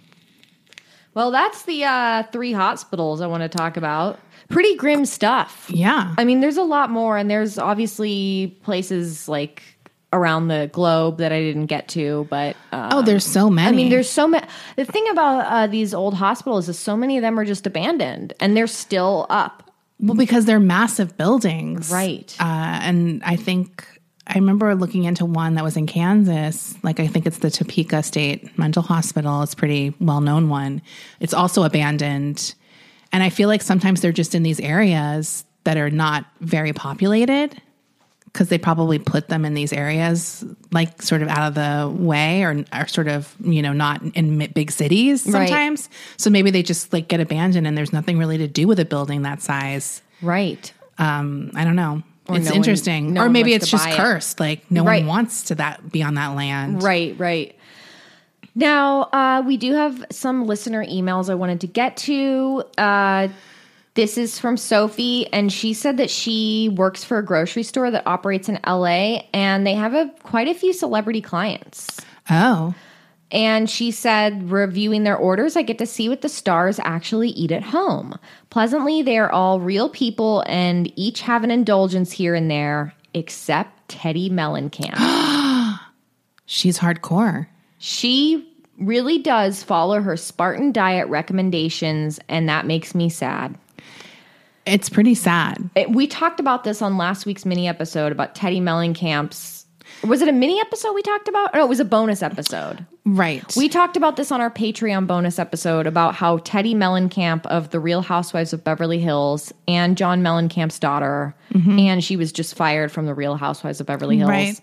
Well, that's the uh, three hospitals I want to talk about. Pretty grim stuff. Yeah. I mean, there's a lot more, and there's obviously places like around the globe that I didn't get to, but um, oh, there's so many. I mean, there's so many. The thing about uh, these old hospitals is so many of them are just abandoned, and they're still up. Well, because they're massive buildings. Right. Uh, and I think I remember looking into one that was in Kansas. Like, I think it's the Topeka State Mental Hospital. It's a pretty well-known one. It's also abandoned. And I feel like sometimes they're just in these areas that are not very populated because they probably put them in these areas like sort of out of the way or are sort of, you know, not in big cities Right. sometimes. So maybe they just like get abandoned and there's nothing really to do with a building that size. Right. Um, I don't know. Or It's no one- interesting. no or one maybe wants it's to just buy it. cursed. Like no Right. one wants to that be on that land. Right, right. Now, uh, we do have some listener emails I wanted to get to. Uh, this is from Sophie, and she said that she works for a grocery store that operates in L A, and they have a, quite a few celebrity clients. Oh. And she said, reviewing their orders, I get to see what the stars actually eat at home. Pleasantly, they are all real people and each have an indulgence here and there, except Teddy Mellencamp. She's hardcore. She really does follow her Spartan diet recommendations, and that makes me sad. It's pretty sad. It, we talked about this on last week's mini episode about Teddy Mellencamp's. Was it a mini episode we talked about? No, it was a bonus episode. Right. We talked about this on our Patreon bonus episode about how Teddy Mellencamp of The Real Housewives of Beverly Hills and John Mellencamp's daughter, Mm-hmm. and she was just fired from The Real Housewives of Beverly Hills. Right.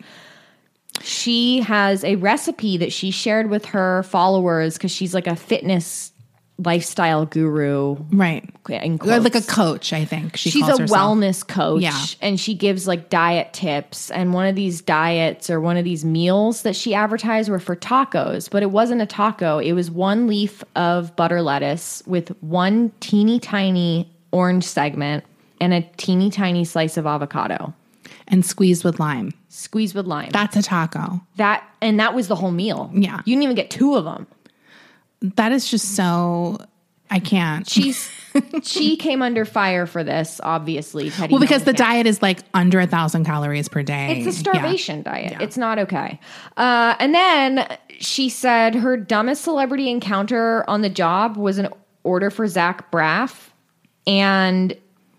She has a recipe that she shared with her followers because she's like a fitness lifestyle guru. Right. In Or like a quotes. coach, I think. She She's calls a herself. wellness coach, Yeah. and she gives like diet tips. And one of these diets or one of these meals that she advertised were for tacos, but it wasn't a taco. It was one leaf of butter lettuce with one teeny tiny orange segment and a teeny tiny slice of avocado, And squeezed with lime. squeezed with lime. That's a taco. That and that was the whole meal. Yeah. you didn't even get two of them. That is just so, I can't. She's she came under fire for this, obviously. Teddy well, because the Mellencamp. diet is like under a thousand calories per day. It's a starvation Yeah. diet. Yeah. It's not okay. Uh, and then she said her dumbest celebrity encounter on the job was an order for Zach Braff, and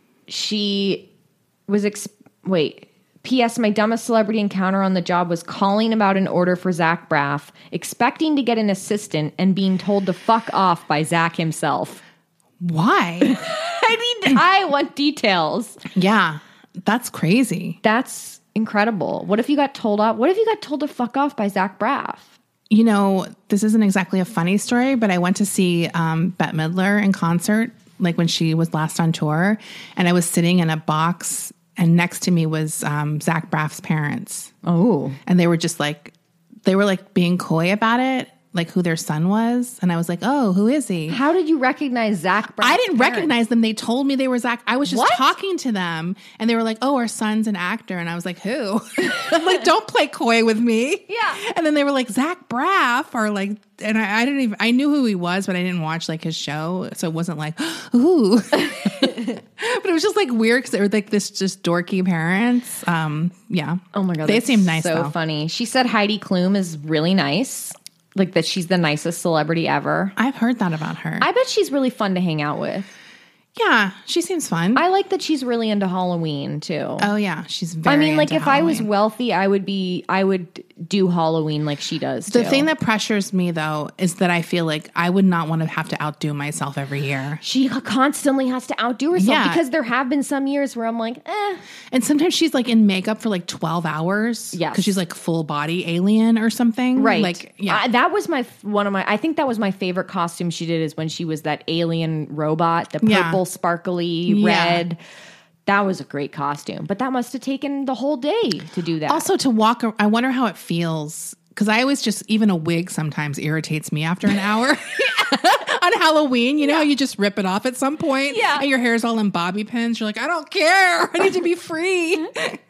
she was ex- wait. P S. My dumbest celebrity encounter on the job was calling about an order for Zach Braff, expecting to get an assistant, and being told to fuck off by Zach himself. Why? I mean, I want details. Yeah, that's crazy. That's incredible. What if you got told off? What if you got told to fuck off by Zach Braff? You know, this isn't exactly a funny story, but I went to see um, Bette Midler in concert, like when she was last on tour, and I was sitting in a box, and next to me was um, Zach Braff's parents. Oh. And they were just like, they were like being coy about it, like who their son was. And I was like, oh, who is he? How did you recognize Zach Braff? I didn't recognize them. They told me they were Zach. I was just What? talking to them, and they were like, oh, our son's an actor. And I was like, who? I'm like, don't play coy with me. Yeah. And then they were like, Zach Braff, or like, and I, I didn't even, I knew who he was, but I didn't watch like his show. So it wasn't like, ooh. But it was just like weird because they were like this just dorky parents. Um, yeah. Oh my God. They that's seemed nice So though. funny. She said Heidi Klum is really nice. Like that she's the nicest celebrity ever. I've heard that about her. I bet she's really fun to hang out with. yeah, she seems fun. I like that she's really into Halloween too. oh yeah, she's very I mean, like into if I was Halloween. wealthy, I would be, I would do Halloween like she does too. The thing that pressures me, though, is that I feel like I would not want to have to outdo myself every year. she constantly has to outdo herself Yeah. because there have been some years where I'm like, eh. And sometimes she's like in makeup for like twelve hours. Yes. Because she's like full body alien or something. Right. Like, yeah. I- that was my one of my. I think that was my favorite costume she did is when she was that alien robot, the Yeah. purple, sparkly Yeah. red. That was a great costume, but that must have taken the whole day to do that. also, to walk, ar- I wonder how it feels. Because I always just, even a wig sometimes irritates me after an hour. On Halloween, you know, how you just rip it off at some point. Yeah. And your hair's all in bobby pins. You're like, I don't care. I need to be free.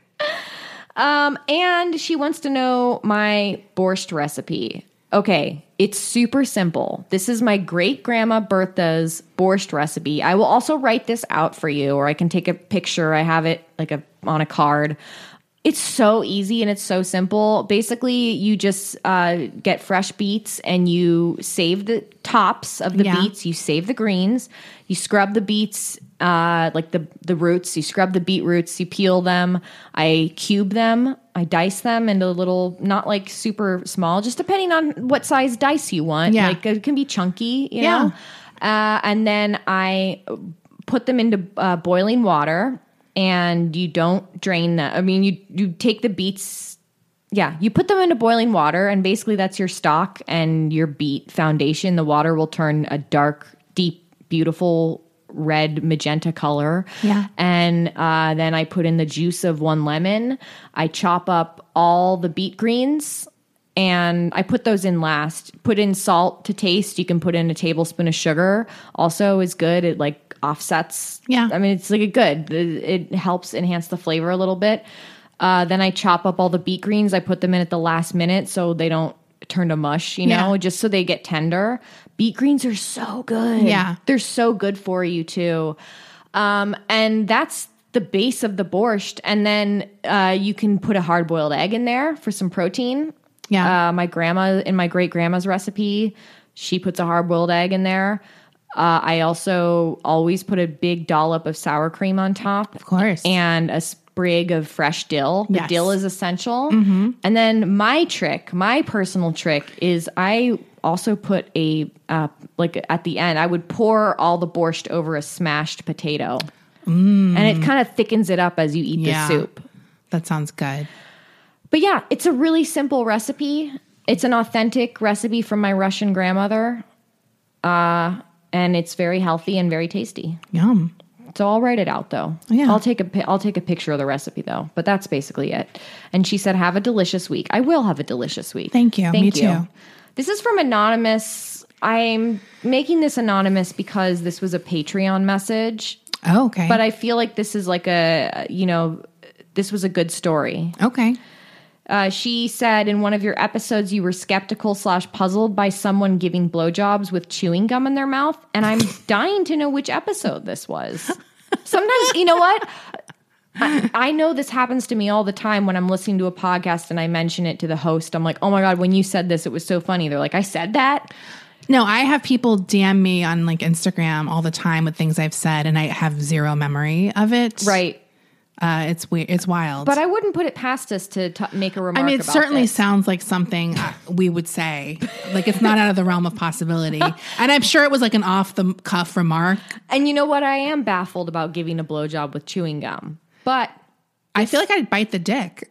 Um, and she wants to know my borscht recipe. Okay, it's super simple. This is my great grandma Bertha's borscht recipe. I will also write this out for you, or I can take a picture. I have it like a on a card. It's so easy and it's so simple. Basically, you just uh, get fresh beets and you save the tops of the Yeah. beets. You save the greens. You scrub the beets, uh, like the, the roots. You scrub the beet roots. You peel them. I cube them. I dice them into little, not like super small, just depending on what size dice you want. Yeah. Like it can be chunky, you Yeah. know? Uh, and then I put them into uh, boiling water. And you don't drain that. I mean, you you take the beets, yeah, you put them into boiling water, and basically that's your stock and your beet foundation. The water will turn a dark, deep, beautiful red magenta color. Yeah. And uh, then I put in the juice of one lemon. I chop up all the beet greens, and I put those in last. Put in salt to taste. You can put in a tablespoon of sugar. Also is good. It like offsets. Yeah. I mean, it's like a good. It, it helps enhance the flavor a little bit. Uh, then I chop up all the beet greens. I put them in at the last minute so they don't turn to mush, you know, Yeah. just so they get tender. Beet greens are so good. Yeah. They're so good for you too. Um, and that's the base of the borscht. And then uh, you can put a hard boiled egg in there for some protein. Yeah. Uh, my grandma, in my great grandma's recipe, she puts a hard boiled egg in there. Uh, I also always put a big dollop of sour cream on top. Of course. And a sprig of fresh dill. The Yes. dill is essential. And then my trick, my personal trick is I also put a, uh, like at the end, I would pour all the borscht over a smashed potato. And it kind of thickens it up as you eat Yeah. the soup. That sounds good. But yeah, it's a really simple recipe. It's an authentic recipe from my Russian grandmother. Uh, and it's very healthy and very tasty. Yum. So I'll write it out though. Yeah. I'll take a pi- I'll take a picture of the recipe though. But that's basically it. And she said, "Have a delicious week." I will have a delicious week. Thank you. Thank Me you. too. This is from Anonymous. I'm making this anonymous because this was a Patreon message. Oh, okay. But I feel like this is like a, you know, this was a good story. okay. Uh, she said in one of your episodes you were skeptical slash puzzled by someone giving blowjobs with chewing gum in their mouth, and I'm dying to know which episode this was. Sometimes, you know what? I, I know this happens to me all the time when I'm listening to a podcast and I mention it to the host. I'm like, oh my God, when you said this, it was so funny. They're like, I said that? No, I have people D M me on like Instagram all the time with things I've said, and I have zero memory of it. Right. Uh, it's weird. It's wild. But I wouldn't put it past us to t- make a remark. I mean, it about certainly this. sounds like something we would say. Like, it's not out of the realm of possibility. And I'm sure it was like an off the cuff remark. And you know what? I am baffled about giving a blowjob with chewing gum. But I feel like I'd bite the dick.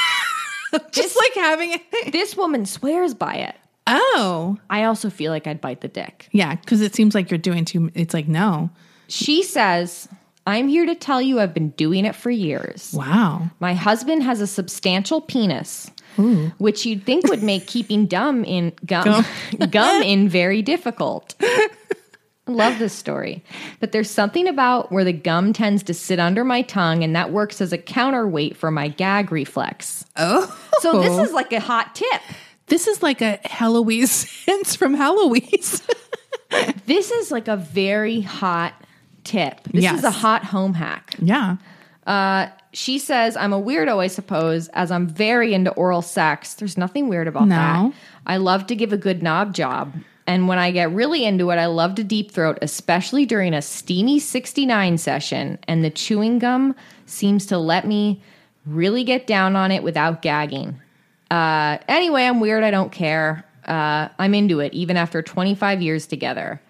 Just like having it. This woman swears by it. Oh. I also feel like I'd bite the dick. Yeah, because it seems like you're doing too. It's like, no. She says, I'm here to tell you I've been doing it for years. Wow. My husband has a substantial penis, Ooh. which you'd think would make keeping dumb in gum, gum in very difficult. I love this story. But there's something about where the gum tends to sit under my tongue, and that works as a counterweight for my gag reflex. Oh. So this is like a hot tip. This is like a Heloise hint from Heloise. This is like a very hot tip. This Yes. is a hot home hack. Yeah. Uh, she says, I'm a weirdo, I suppose, as I'm very into oral sex. There's nothing weird about No. that. I love to give a good knob job. And when I get really into it, I love to deep throat, especially during a steamy sixty-nine session. And the chewing gum seems to let me really get down on it without gagging. Uh, anyway, I'm weird. I don't care. Uh, I'm into it, even after twenty-five years together.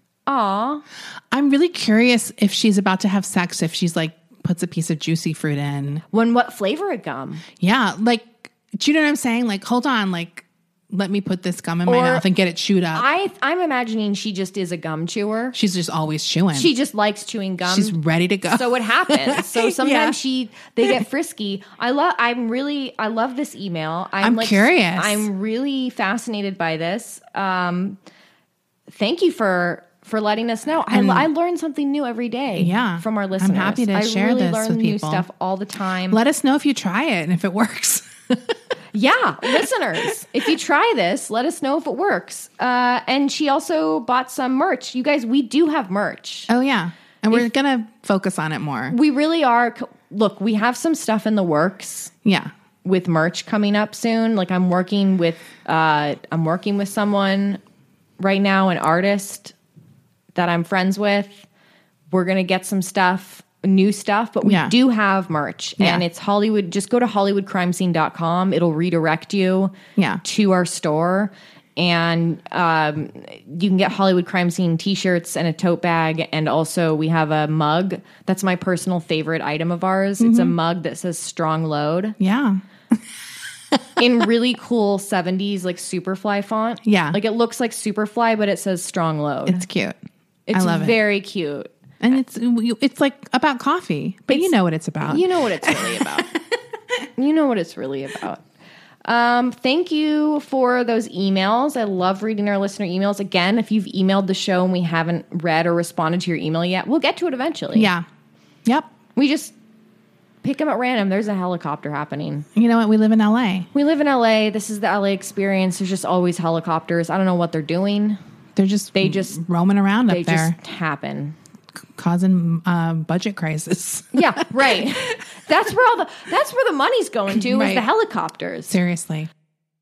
Aw. I'm really curious if she's about to have sex, if she's like puts a piece of juicy fruit in. When what flavor of gum? Yeah. Like, do you know what I'm saying? Like, hold on. Like, let me put this gum in my Or mouth and get it chewed up. I, I'm imagining she just is a gum chewer. She's just always chewing. She just likes chewing gum. She's ready to go. So it happens. So sometimes Yeah. she they get frisky. I love I'm really I love this email. I'm, I'm like, curious. I'm really fascinated by this. Um, thank you for for letting us know. I, And- I learn something new every day. Yeah. From our I'm listeners. happy to I share really this learn with new people. stuff all the time. Let us know if you try it and if it works. Yeah, listeners, if you try this, let us know if it works. Uh, and she also bought some merch. You guys, we do have merch. Oh, yeah. And we're going to focus on it more. We really are. Look, we have some stuff in the works Yeah. with merch coming up soon. Like I'm working with, uh, I'm working with someone right now, an artist that I'm friends with. We're going to get some stuff, new stuff, but we Yeah. do have merch Yeah. and it's Hollywood. Just go to hollywood crime scene dot com. It'll redirect you Yeah. to our store. And um, you can get Hollywood Crime Scene t-shirts and a tote bag. And also we have a mug. That's my personal favorite item of ours. Mm-hmm. It's a mug that says strong load Yeah. in really cool seventies, like Superfly font. Yeah. Like it looks like Superfly, but it says strong load. It's cute. It's I love it. very cute. And it's it's like about coffee, but you It's- know what it's about. You know what it's really about. You know what it's really about. Um, thank you for those emails. I love reading our listener emails. Again, if you've emailed the show and we haven't read or responded to your email yet, we'll get to it eventually. Yeah. Yep. We just pick them at random. There's a helicopter happening. You know what? We live in L A. We live in L A. This is the L A experience. There's just always helicopters. I don't know what they're doing. They're just They just- roaming around They up there, just happen. causing uh, budget crisis. Yeah, right. That's where all the that's where the money's going to is Right. the helicopters. Seriously.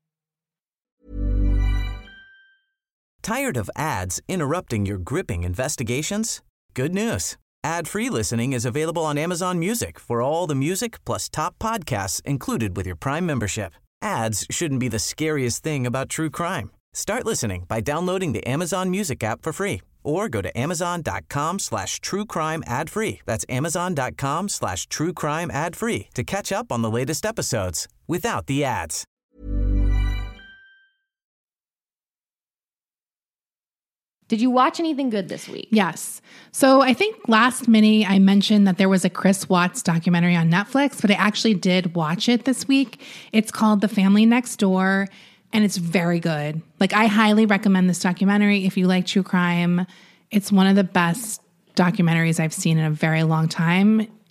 Tired of ads interrupting your gripping investigations? Good news. Ad-free listening is available on Amazon Music for all the music plus top podcasts included with your Prime membership. Ads shouldn't be the scariest thing about true crime. Start listening by downloading the Amazon Music app for free or go to amazon.com slash true crime ad free. That's amazon.com slash true crime ad free to catch up on the latest episodes without the ads. Did you watch anything good this week? Yes. So I think last mini I mentioned that there was a Chris Watts documentary on Netflix, but I actually did watch it this week. It's called The Family Next Door, and it's very good. Like, I highly recommend this documentary if you like true crime. It's one of the best documentaries I've seen in a very long time.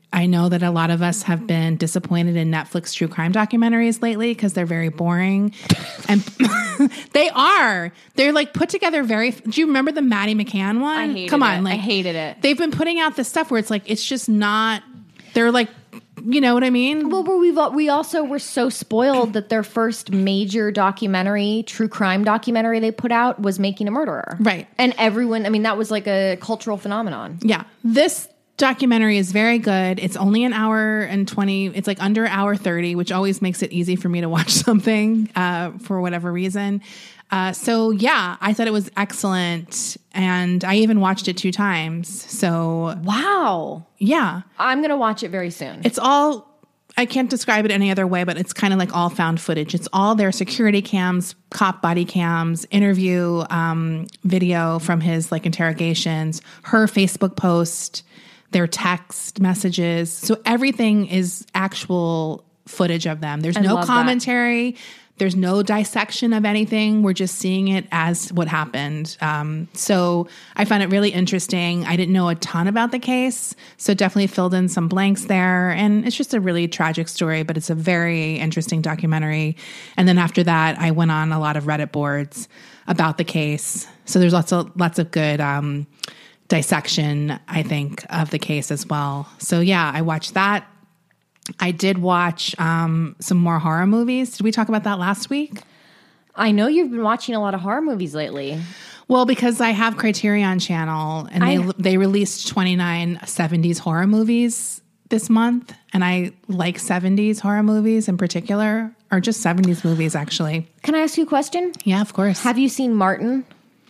I know that a lot of us have been disappointed in Netflix true crime documentaries lately because they're very boring. And they are. They're like put together very. Do you remember the Maddie McCann one? I hated Come on, it. like I hated it. They've been putting out this stuff where it's like it's just not. They're like, you know what I mean? Well, we we also were so spoiled that their first major documentary, true crime documentary they put out was Making a Murderer. Right. And everyone, I mean, that was like a cultural phenomenon. Yeah. This documentary is very good. It's only an hour and twenty. It's like under hour thirty, which always makes it easy for me to watch something uh, for whatever reason. Uh, so yeah, I thought it was excellent. And I even watched it two times. So Wow. yeah, I'm going to watch it very soon. it's all, I can't describe it any other way, but it's kind of like all found footage. It's all their security cams, cop body cams, interview um, video from his like interrogations, her Facebook post, their text messages. So everything is actual footage of them. There's I no love that. commentary. There's no dissection of anything. We're just seeing it as what happened. Um, so I found it really interesting. I didn't know a ton about the case, so definitely filled in some blanks there. And it's just a really tragic story, but it's a very interesting documentary. And then after that, I went on a lot of Reddit boards about the case. So there's lots of lots of good um, dissection, I think, of the case as well. So yeah, I watched that. I did watch um, some more horror movies. Did we talk about that last week? I know you've been watching a lot of horror movies lately. Well, because I have Criterion Channel, and I- they they released twenty-nine seventies horror movies this month, and I like seventies horror movies in particular, or just seventies movies, actually. Can I ask you a question? Yeah, of course. Have you seen Martin?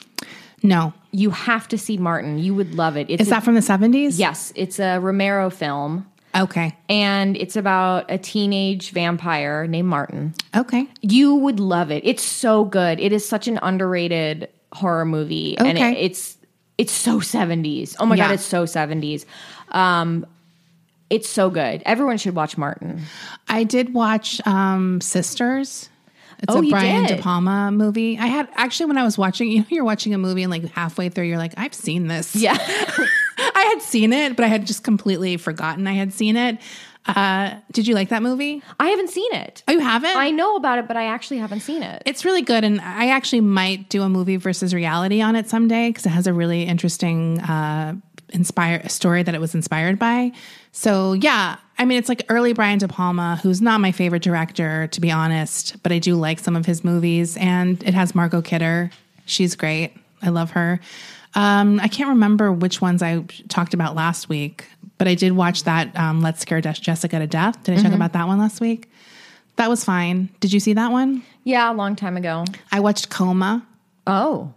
No. You have to see Martin. You would love it. It's Is a- that from the seventies? Yes, it's a Romero film. Okay. And it's about a teenage vampire named Martin. Okay. You would love it. It's so good. It is such an underrated horror movie. And Okay. it, it's it's so seventies. Oh my Yeah. God, it's so seventies. Um, it's so good. Everyone should watch Martin. I did watch um, Sisters. It's Oh, a you Brian did? De Palma movie. I had actually when I was watching, you know, you're watching a movie and like halfway through, you're like, I've seen this. Yeah. I had seen it, but I had just completely forgotten I had seen it. Uh, did you like that movie? I haven't seen it. Oh, you haven't? I know about it, but I actually haven't seen it. It's really good, and I actually might do a movie versus reality on it someday because it has a really interesting uh, inspire story that it was inspired by. So yeah, I mean, it's like early Brian De Palma, who's not my favorite director, to be honest, but I do like some of his movies, and it has Margot Kidder. She's great. I love her. Um, I can't remember which ones I talked about last week, but I did watch that um, Let's Scare De- Jessica to Death. Did I talk about that one last week? That was fine. Did you see that one? Yeah, a long time ago. I watched Coma. Oh.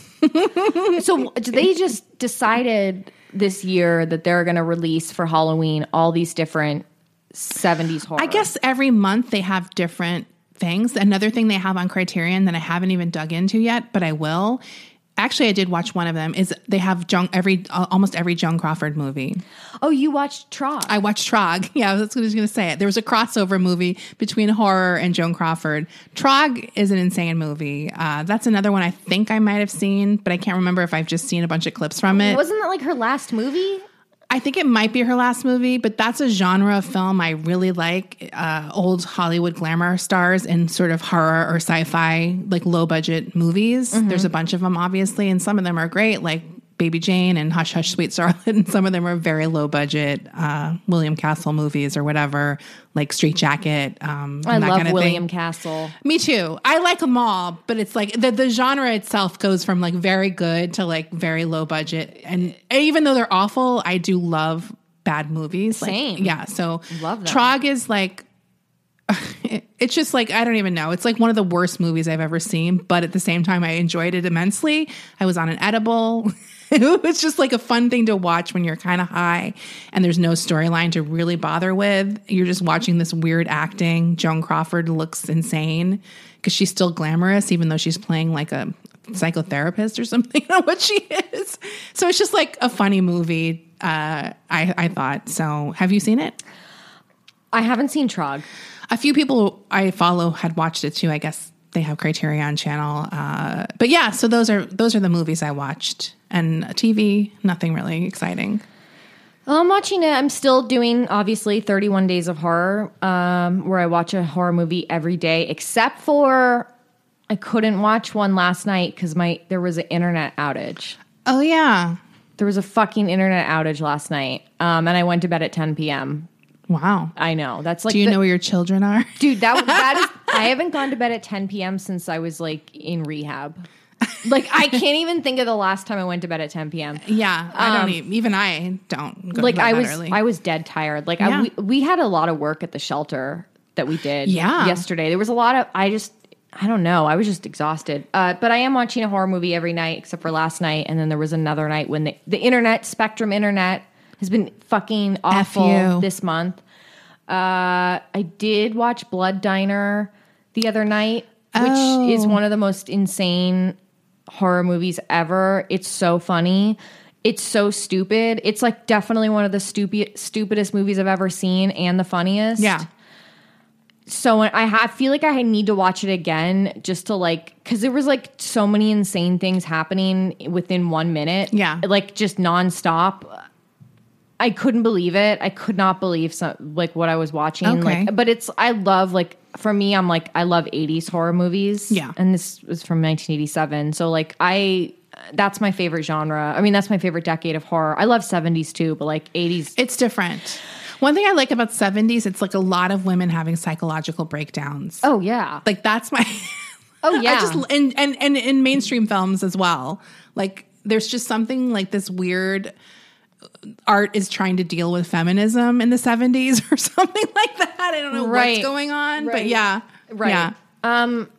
So they just decided this year that they're going to release for Halloween all these different seventies horror. I guess every month they have different things. Another thing they have on Criterion that I haven't even dug into yet, but I will. Actually, I did watch one of them. Is they have Joan, every uh, almost every Joan Crawford movie. Oh, you watched Trog. I watched Trog. Yeah, that's what I was going to say. There was a crossover movie between horror and Joan Crawford. Trog is an insane movie. Uh, that's another one I think I might have seen, but I can't remember if I've just seen a bunch of clips from it. Wasn't that like her last movie? I think it might be her last movie, but that's a genre of film I really like. Uh, old Hollywood glamour stars in sort of horror or sci-fi, like low budget movies. Mm-hmm. There's a bunch of them, obviously, and some of them are great, like Baby Jane and Hush Hush Sweet Charlotte, and some of them are very low budget uh, William Castle movies or whatever, like Street Jacket. Um, I and that love kind of William thing. Castle. Me too. I like them all, but it's like the, the genre itself goes from like very good to like very low budget. And even though they're awful, I do love bad movies. Like, Same. yeah. So Love them. Trog is like, it's just like, I don't even know. It's like one of the worst movies I've ever seen, but at the same time, I enjoyed it immensely. I was on an edible. It was just like a fun thing to watch when you're kind of high and there's no storyline to really bother with. You're just watching this weird acting. Joan Crawford looks insane because she's still glamorous, even though she's playing like a psychotherapist or something. I don't know what she is. So it's just like a funny movie, uh, I, I thought. So have you seen it? I haven't seen Trog. A few people I follow had watched it too. I guess they have Criterion Channel. Uh, but yeah, so those are those are the movies I watched. And T V, nothing really exciting. Well, I'm watching it. I'm still doing, obviously, thirty-one Days of Horror, um, where I watch a horror movie every day, except for I couldn't watch one last night because my there was an internet outage. Oh, yeah. There was a fucking internet outage last night, um, and I went to bed at ten p.m. Wow. I know. That's like Do you the, know where your children are? Dude, that that is. I haven't gone to bed at ten p.m. since I was like in rehab. Like I can't even think of the last time I went to bed at ten p.m. Yeah, I don't Um, even, even I don't go Like to bed I that was, early. I was dead tired. Like Yeah. I, we, we had a lot of work at the shelter that we did. Yeah. yesterday there was a lot of. I just, I don't know. I was just exhausted. Uh, but I am watching a horror movie every night except for last night, and then there was another night when the the internet, Spectrum Internet, has been fucking awful you. this month. Uh, I did watch Blood Diner the other night, which Oh. is one of the most insane horror movies ever. It's so funny. It's so stupid. It's like definitely one of the stupid, stupidest movies I've ever seen, and the funniest. Yeah. So when I ha- feel like I need to watch it again just to like, because there was like so many insane things happening within one minute. Yeah. Like just nonstop. I couldn't believe it. I could not believe some like what I was watching. Okay. Like, but it's I love like for me, I'm like I love eighties horror movies. Yeah. And this was from nineteen eighty-seven. So like I that's my favorite genre. I mean, that's my favorite decade of horror. I love seventies too, but like eighties. It's different. One thing I like about seventies, it's like a lot of women having psychological breakdowns. Oh yeah. Like that's my Oh yeah. I just and, and and in mainstream films as well. Like there's just something like this weird art is trying to deal with feminism in the seventies or something like that. I don't know Right. what's going on, but Right. yeah. Right. Yeah. Um,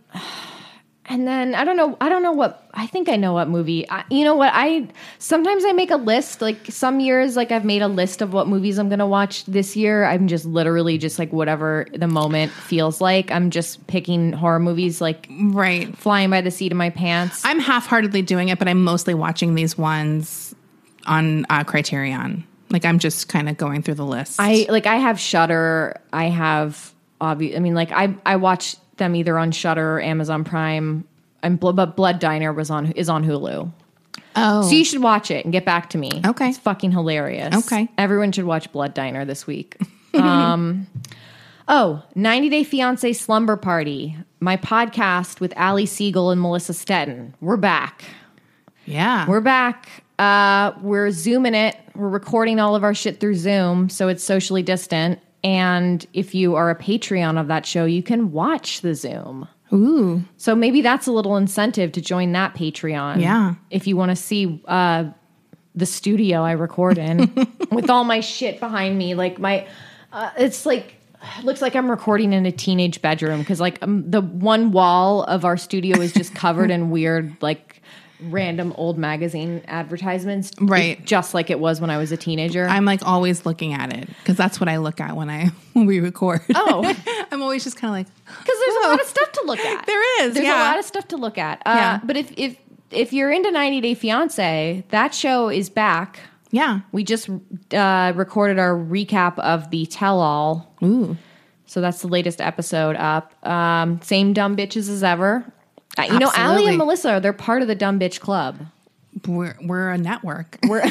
and then I don't know. I don't know what. I think I know what movie. I, you know what? I sometimes I make a list. Like some years, like I've made a list of what movies I'm going to watch this year. I'm just literally just like whatever the moment feels like. I'm just picking horror movies, like Right. flying by the seat of my pants. I'm half-heartedly doing it, but I'm mostly watching these ones on uh, Criterion. Like I'm just kind of going through the list. I like. I have Shudder. I have. Obvi- I mean, like I I watch them either on Shudder or Amazon Prime. And Bl- but Blood Diner was on is on Hulu. oh. So you should watch it and get back to me. Okay. It's fucking hilarious. Okay. Everyone should watch Blood Diner this week. um, oh, ninety Day Fiancé Slumber Party, my podcast with Ali Siegel and Melissa Stetton. We're back. yeah. We're back. Uh, we're Zooming it. We're recording all of our shit through Zoom, so it's socially distant. And if you are a Patreon of that show, you can watch the Zoom. Ooh. So maybe that's a little incentive to join that Patreon. Yeah. If you want to see uh, the studio I record in with all my shit behind me. Like my, uh, it's like, it looks like I'm recording in a teenage bedroom because like um, the one wall of our studio is just covered in weird, like random old magazine advertisements. Right. Just like it was when I was a teenager. I'm like always looking at it because that's what I look at when I when we record. Oh. I'm always just kind of like, Because there's a lot of stuff to look at. There is, There's yeah. a lot of stuff to look at. Uh, Yeah. But if if if you're into ninety Day Fiancé, that show is back. yeah. We just uh, recorded our recap of the Tell All. Ooh. So that's the latest episode up. Um, same dumb bitches as ever. Uh, you know, Allie Absolutely. and Melissa, they're part of the Dumb Bitch Club. We're we're a network. We're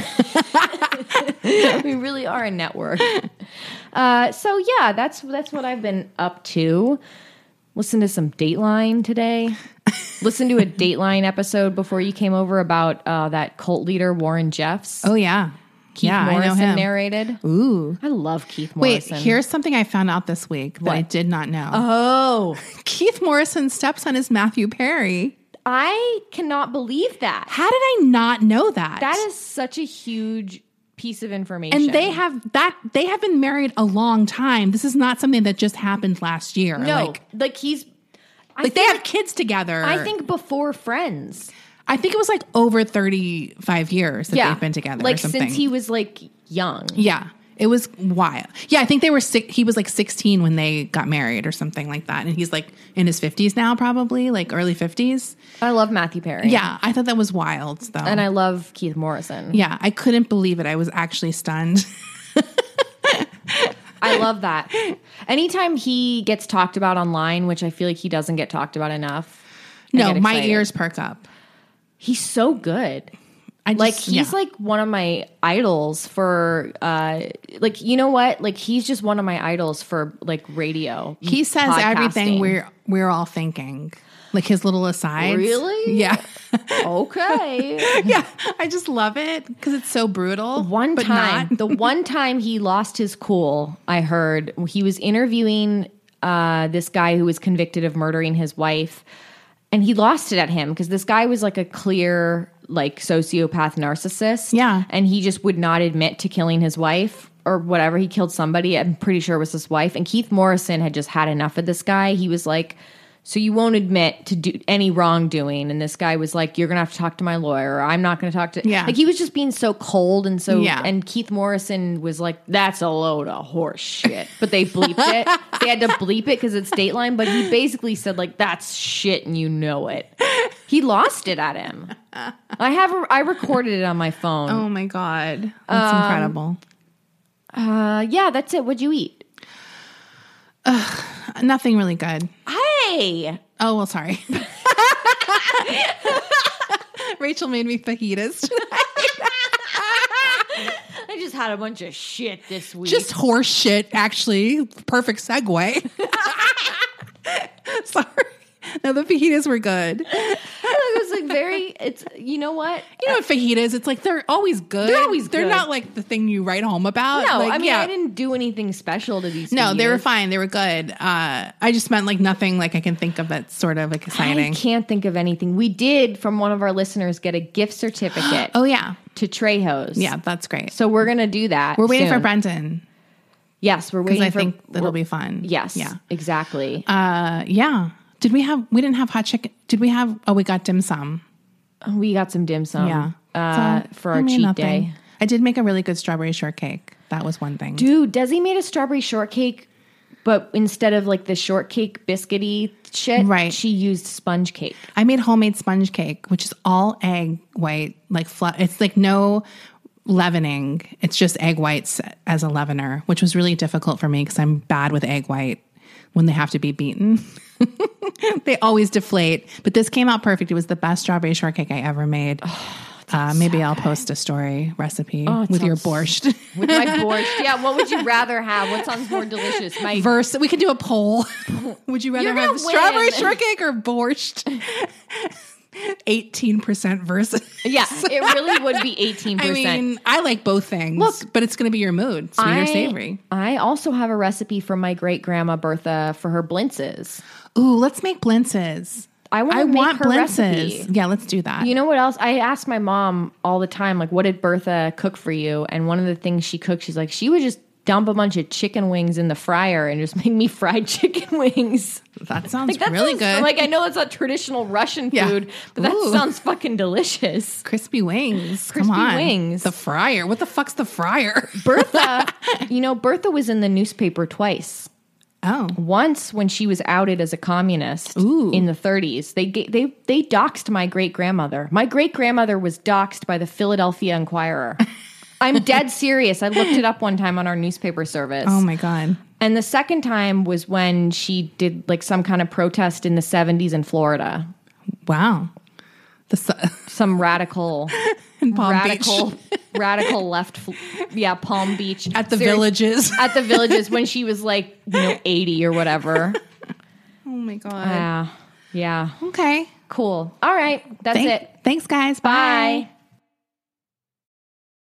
we really are a network. Uh, so yeah, that's that's what I've been up to. Listen to some Dateline today. Listen to a Dateline episode before you came over about uh, that cult leader Warren Jeffs. Oh yeah. Keith yeah, Morrison I know him. narrated. Ooh. I love Keith Wait, Morrison. here's something I found out this week that What? I did not know. oh, Keith Morrison's stepson is Matthew Perry. I cannot believe that. How did I not know that? That is such a huge piece of information. and they have that they have been married a long time. This is not something that just happened last year. no, Like, like he's I like they think- have kids together. I think before Friends. I think it was like over thirty-five years that Yeah, they've been together. like or something. since he was like young. Yeah. It was wild. Yeah, I think they were six, he was like sixteen when they got married or something like that. And he's like in his fifties now, probably, like early fifties. I love Matthew Perry. Yeah, I thought that was wild, though. And I love Keith Morrison. yeah, I couldn't believe it. I was actually stunned. I love that. Anytime he gets talked about online, which I feel like he doesn't get talked about enough. I No, get my excited. ears perk up. He's so good. I just, Like he's yeah. like one of my idols for uh like you know what? Like he's just one of my idols for like radio. He says podcasting. everything we're we're all thinking. Like his little asides. Really? Yeah. Okay. Yeah. I just love it because it's so brutal. One but time, not. the one time he lost his cool, I heard he was interviewing uh, this guy who was convicted of murdering his wife, and he lost it at him because this guy was like a clear, like sociopath narcissist. Yeah. and he just would not admit to killing his wife or whatever. He killed somebody. I'm pretty sure it was his wife. And Keith Morrison had just had enough of this guy. He was like, so you won't admit to do any wrongdoing. And this guy was like, you're going to have to talk to my lawyer. Or I'm not going to talk to... Yeah. Like he was just being so cold and so... Yeah. And Keith Morrison was like, that's a load of horse shit. But they bleeped it. They had to bleep it because it's Dateline. But he basically said like, that's shit and you know it. He lost it at him. I have... A, I recorded it on my phone. Oh my God. That's Um, incredible. Uh, yeah, that's it. What'd you eat? Nothing really good. Hey! Oh, well, sorry. Rachel made me fajitas. I just had a bunch of shit this week. Just horse shit, actually. Perfect segue. Sorry. No, the fajitas were good. It was like very, it's, you know what? You know what fajitas? It's like they're always good. They're always They're good. not like the thing you write home about. No, Like, I mean, yeah. I didn't do anything special to these No, they were fajitas. fine. They were good. Uh, I just meant like nothing like I can think of that's sort of like exciting. I can't think of anything. We did, from one of our listeners, get a gift certificate Oh, yeah. to Trejo's. Yeah, that's great. So we're going to do that. We're waiting soon. for Brenton Yes, we're because waiting I for. think that'll be fun. Yes, Yeah. exactly. Uh, yeah. Did we have, we didn't have hot chicken. Did we have, oh, we got dim sum. we got some dim sum Yeah. uh, So, for I our mean, cheat nothing. day. I did make a really good strawberry shortcake. That was one thing. Dude, Desi made a strawberry shortcake, but instead of like the shortcake biscuity shit, Right. she used sponge cake. I made homemade sponge cake, which is all egg white, like fl- it's like no leavening. It's just egg whites as a leavener, which was really difficult for me because I'm bad with egg white when they have to be beaten. They always deflate, but this came out perfect. It was the best strawberry shortcake I ever made. Uh, maybe I'll post a story recipe Oh, it with your sounds- borscht. With my borscht. Yeah, what would you rather have? What sounds more delicious? My Verse. We could do a poll. Would you rather You're gonna have strawberry win. shortcake or borscht? eighteen percent versus. Yeah, it really would be eighteen I percent. mean, I like both things. Look, but it's going to be your mood, sweet I, or savory. I also have a recipe from my great grandma Bertha for her blintzes. Ooh, let's make blintzes. I want I to make want her blintzes. recipe. Yeah, let's do that. You know what else? I ask my mom all the time, like, what did Bertha cook for you? And one of the things she cooked, she's like, she would just dump a bunch of chicken wings in the fryer and just make me fried chicken wings. that sounds Like, that really sounds- good. Like, I know it's not traditional Russian Yeah. food, but that Ooh. sounds fucking delicious. crispy wings. Crispy Come on. wings. The fryer. What the fuck's the fryer? Bertha, you know, Bertha was in the newspaper twice. Oh. Once when she was outed as a communist Ooh. in the thirties, they ga- they they doxed my great grandmother. My great grandmother was doxed by the Philadelphia Inquirer. I'm dead serious. I looked it up one time on our newspaper service. Oh my God. And the second time was when she did like some kind of protest in the seventies in Florida. Wow. The su- Some radical in Palm radical Beach. radical left fl- yeah, Palm Beach. At the Serious- villages. At the villages when she was like, you know, eighty or whatever. Oh my God. Yeah. Yeah. Okay. Cool. All right. That's Thank- it. Thanks, guys. Bye.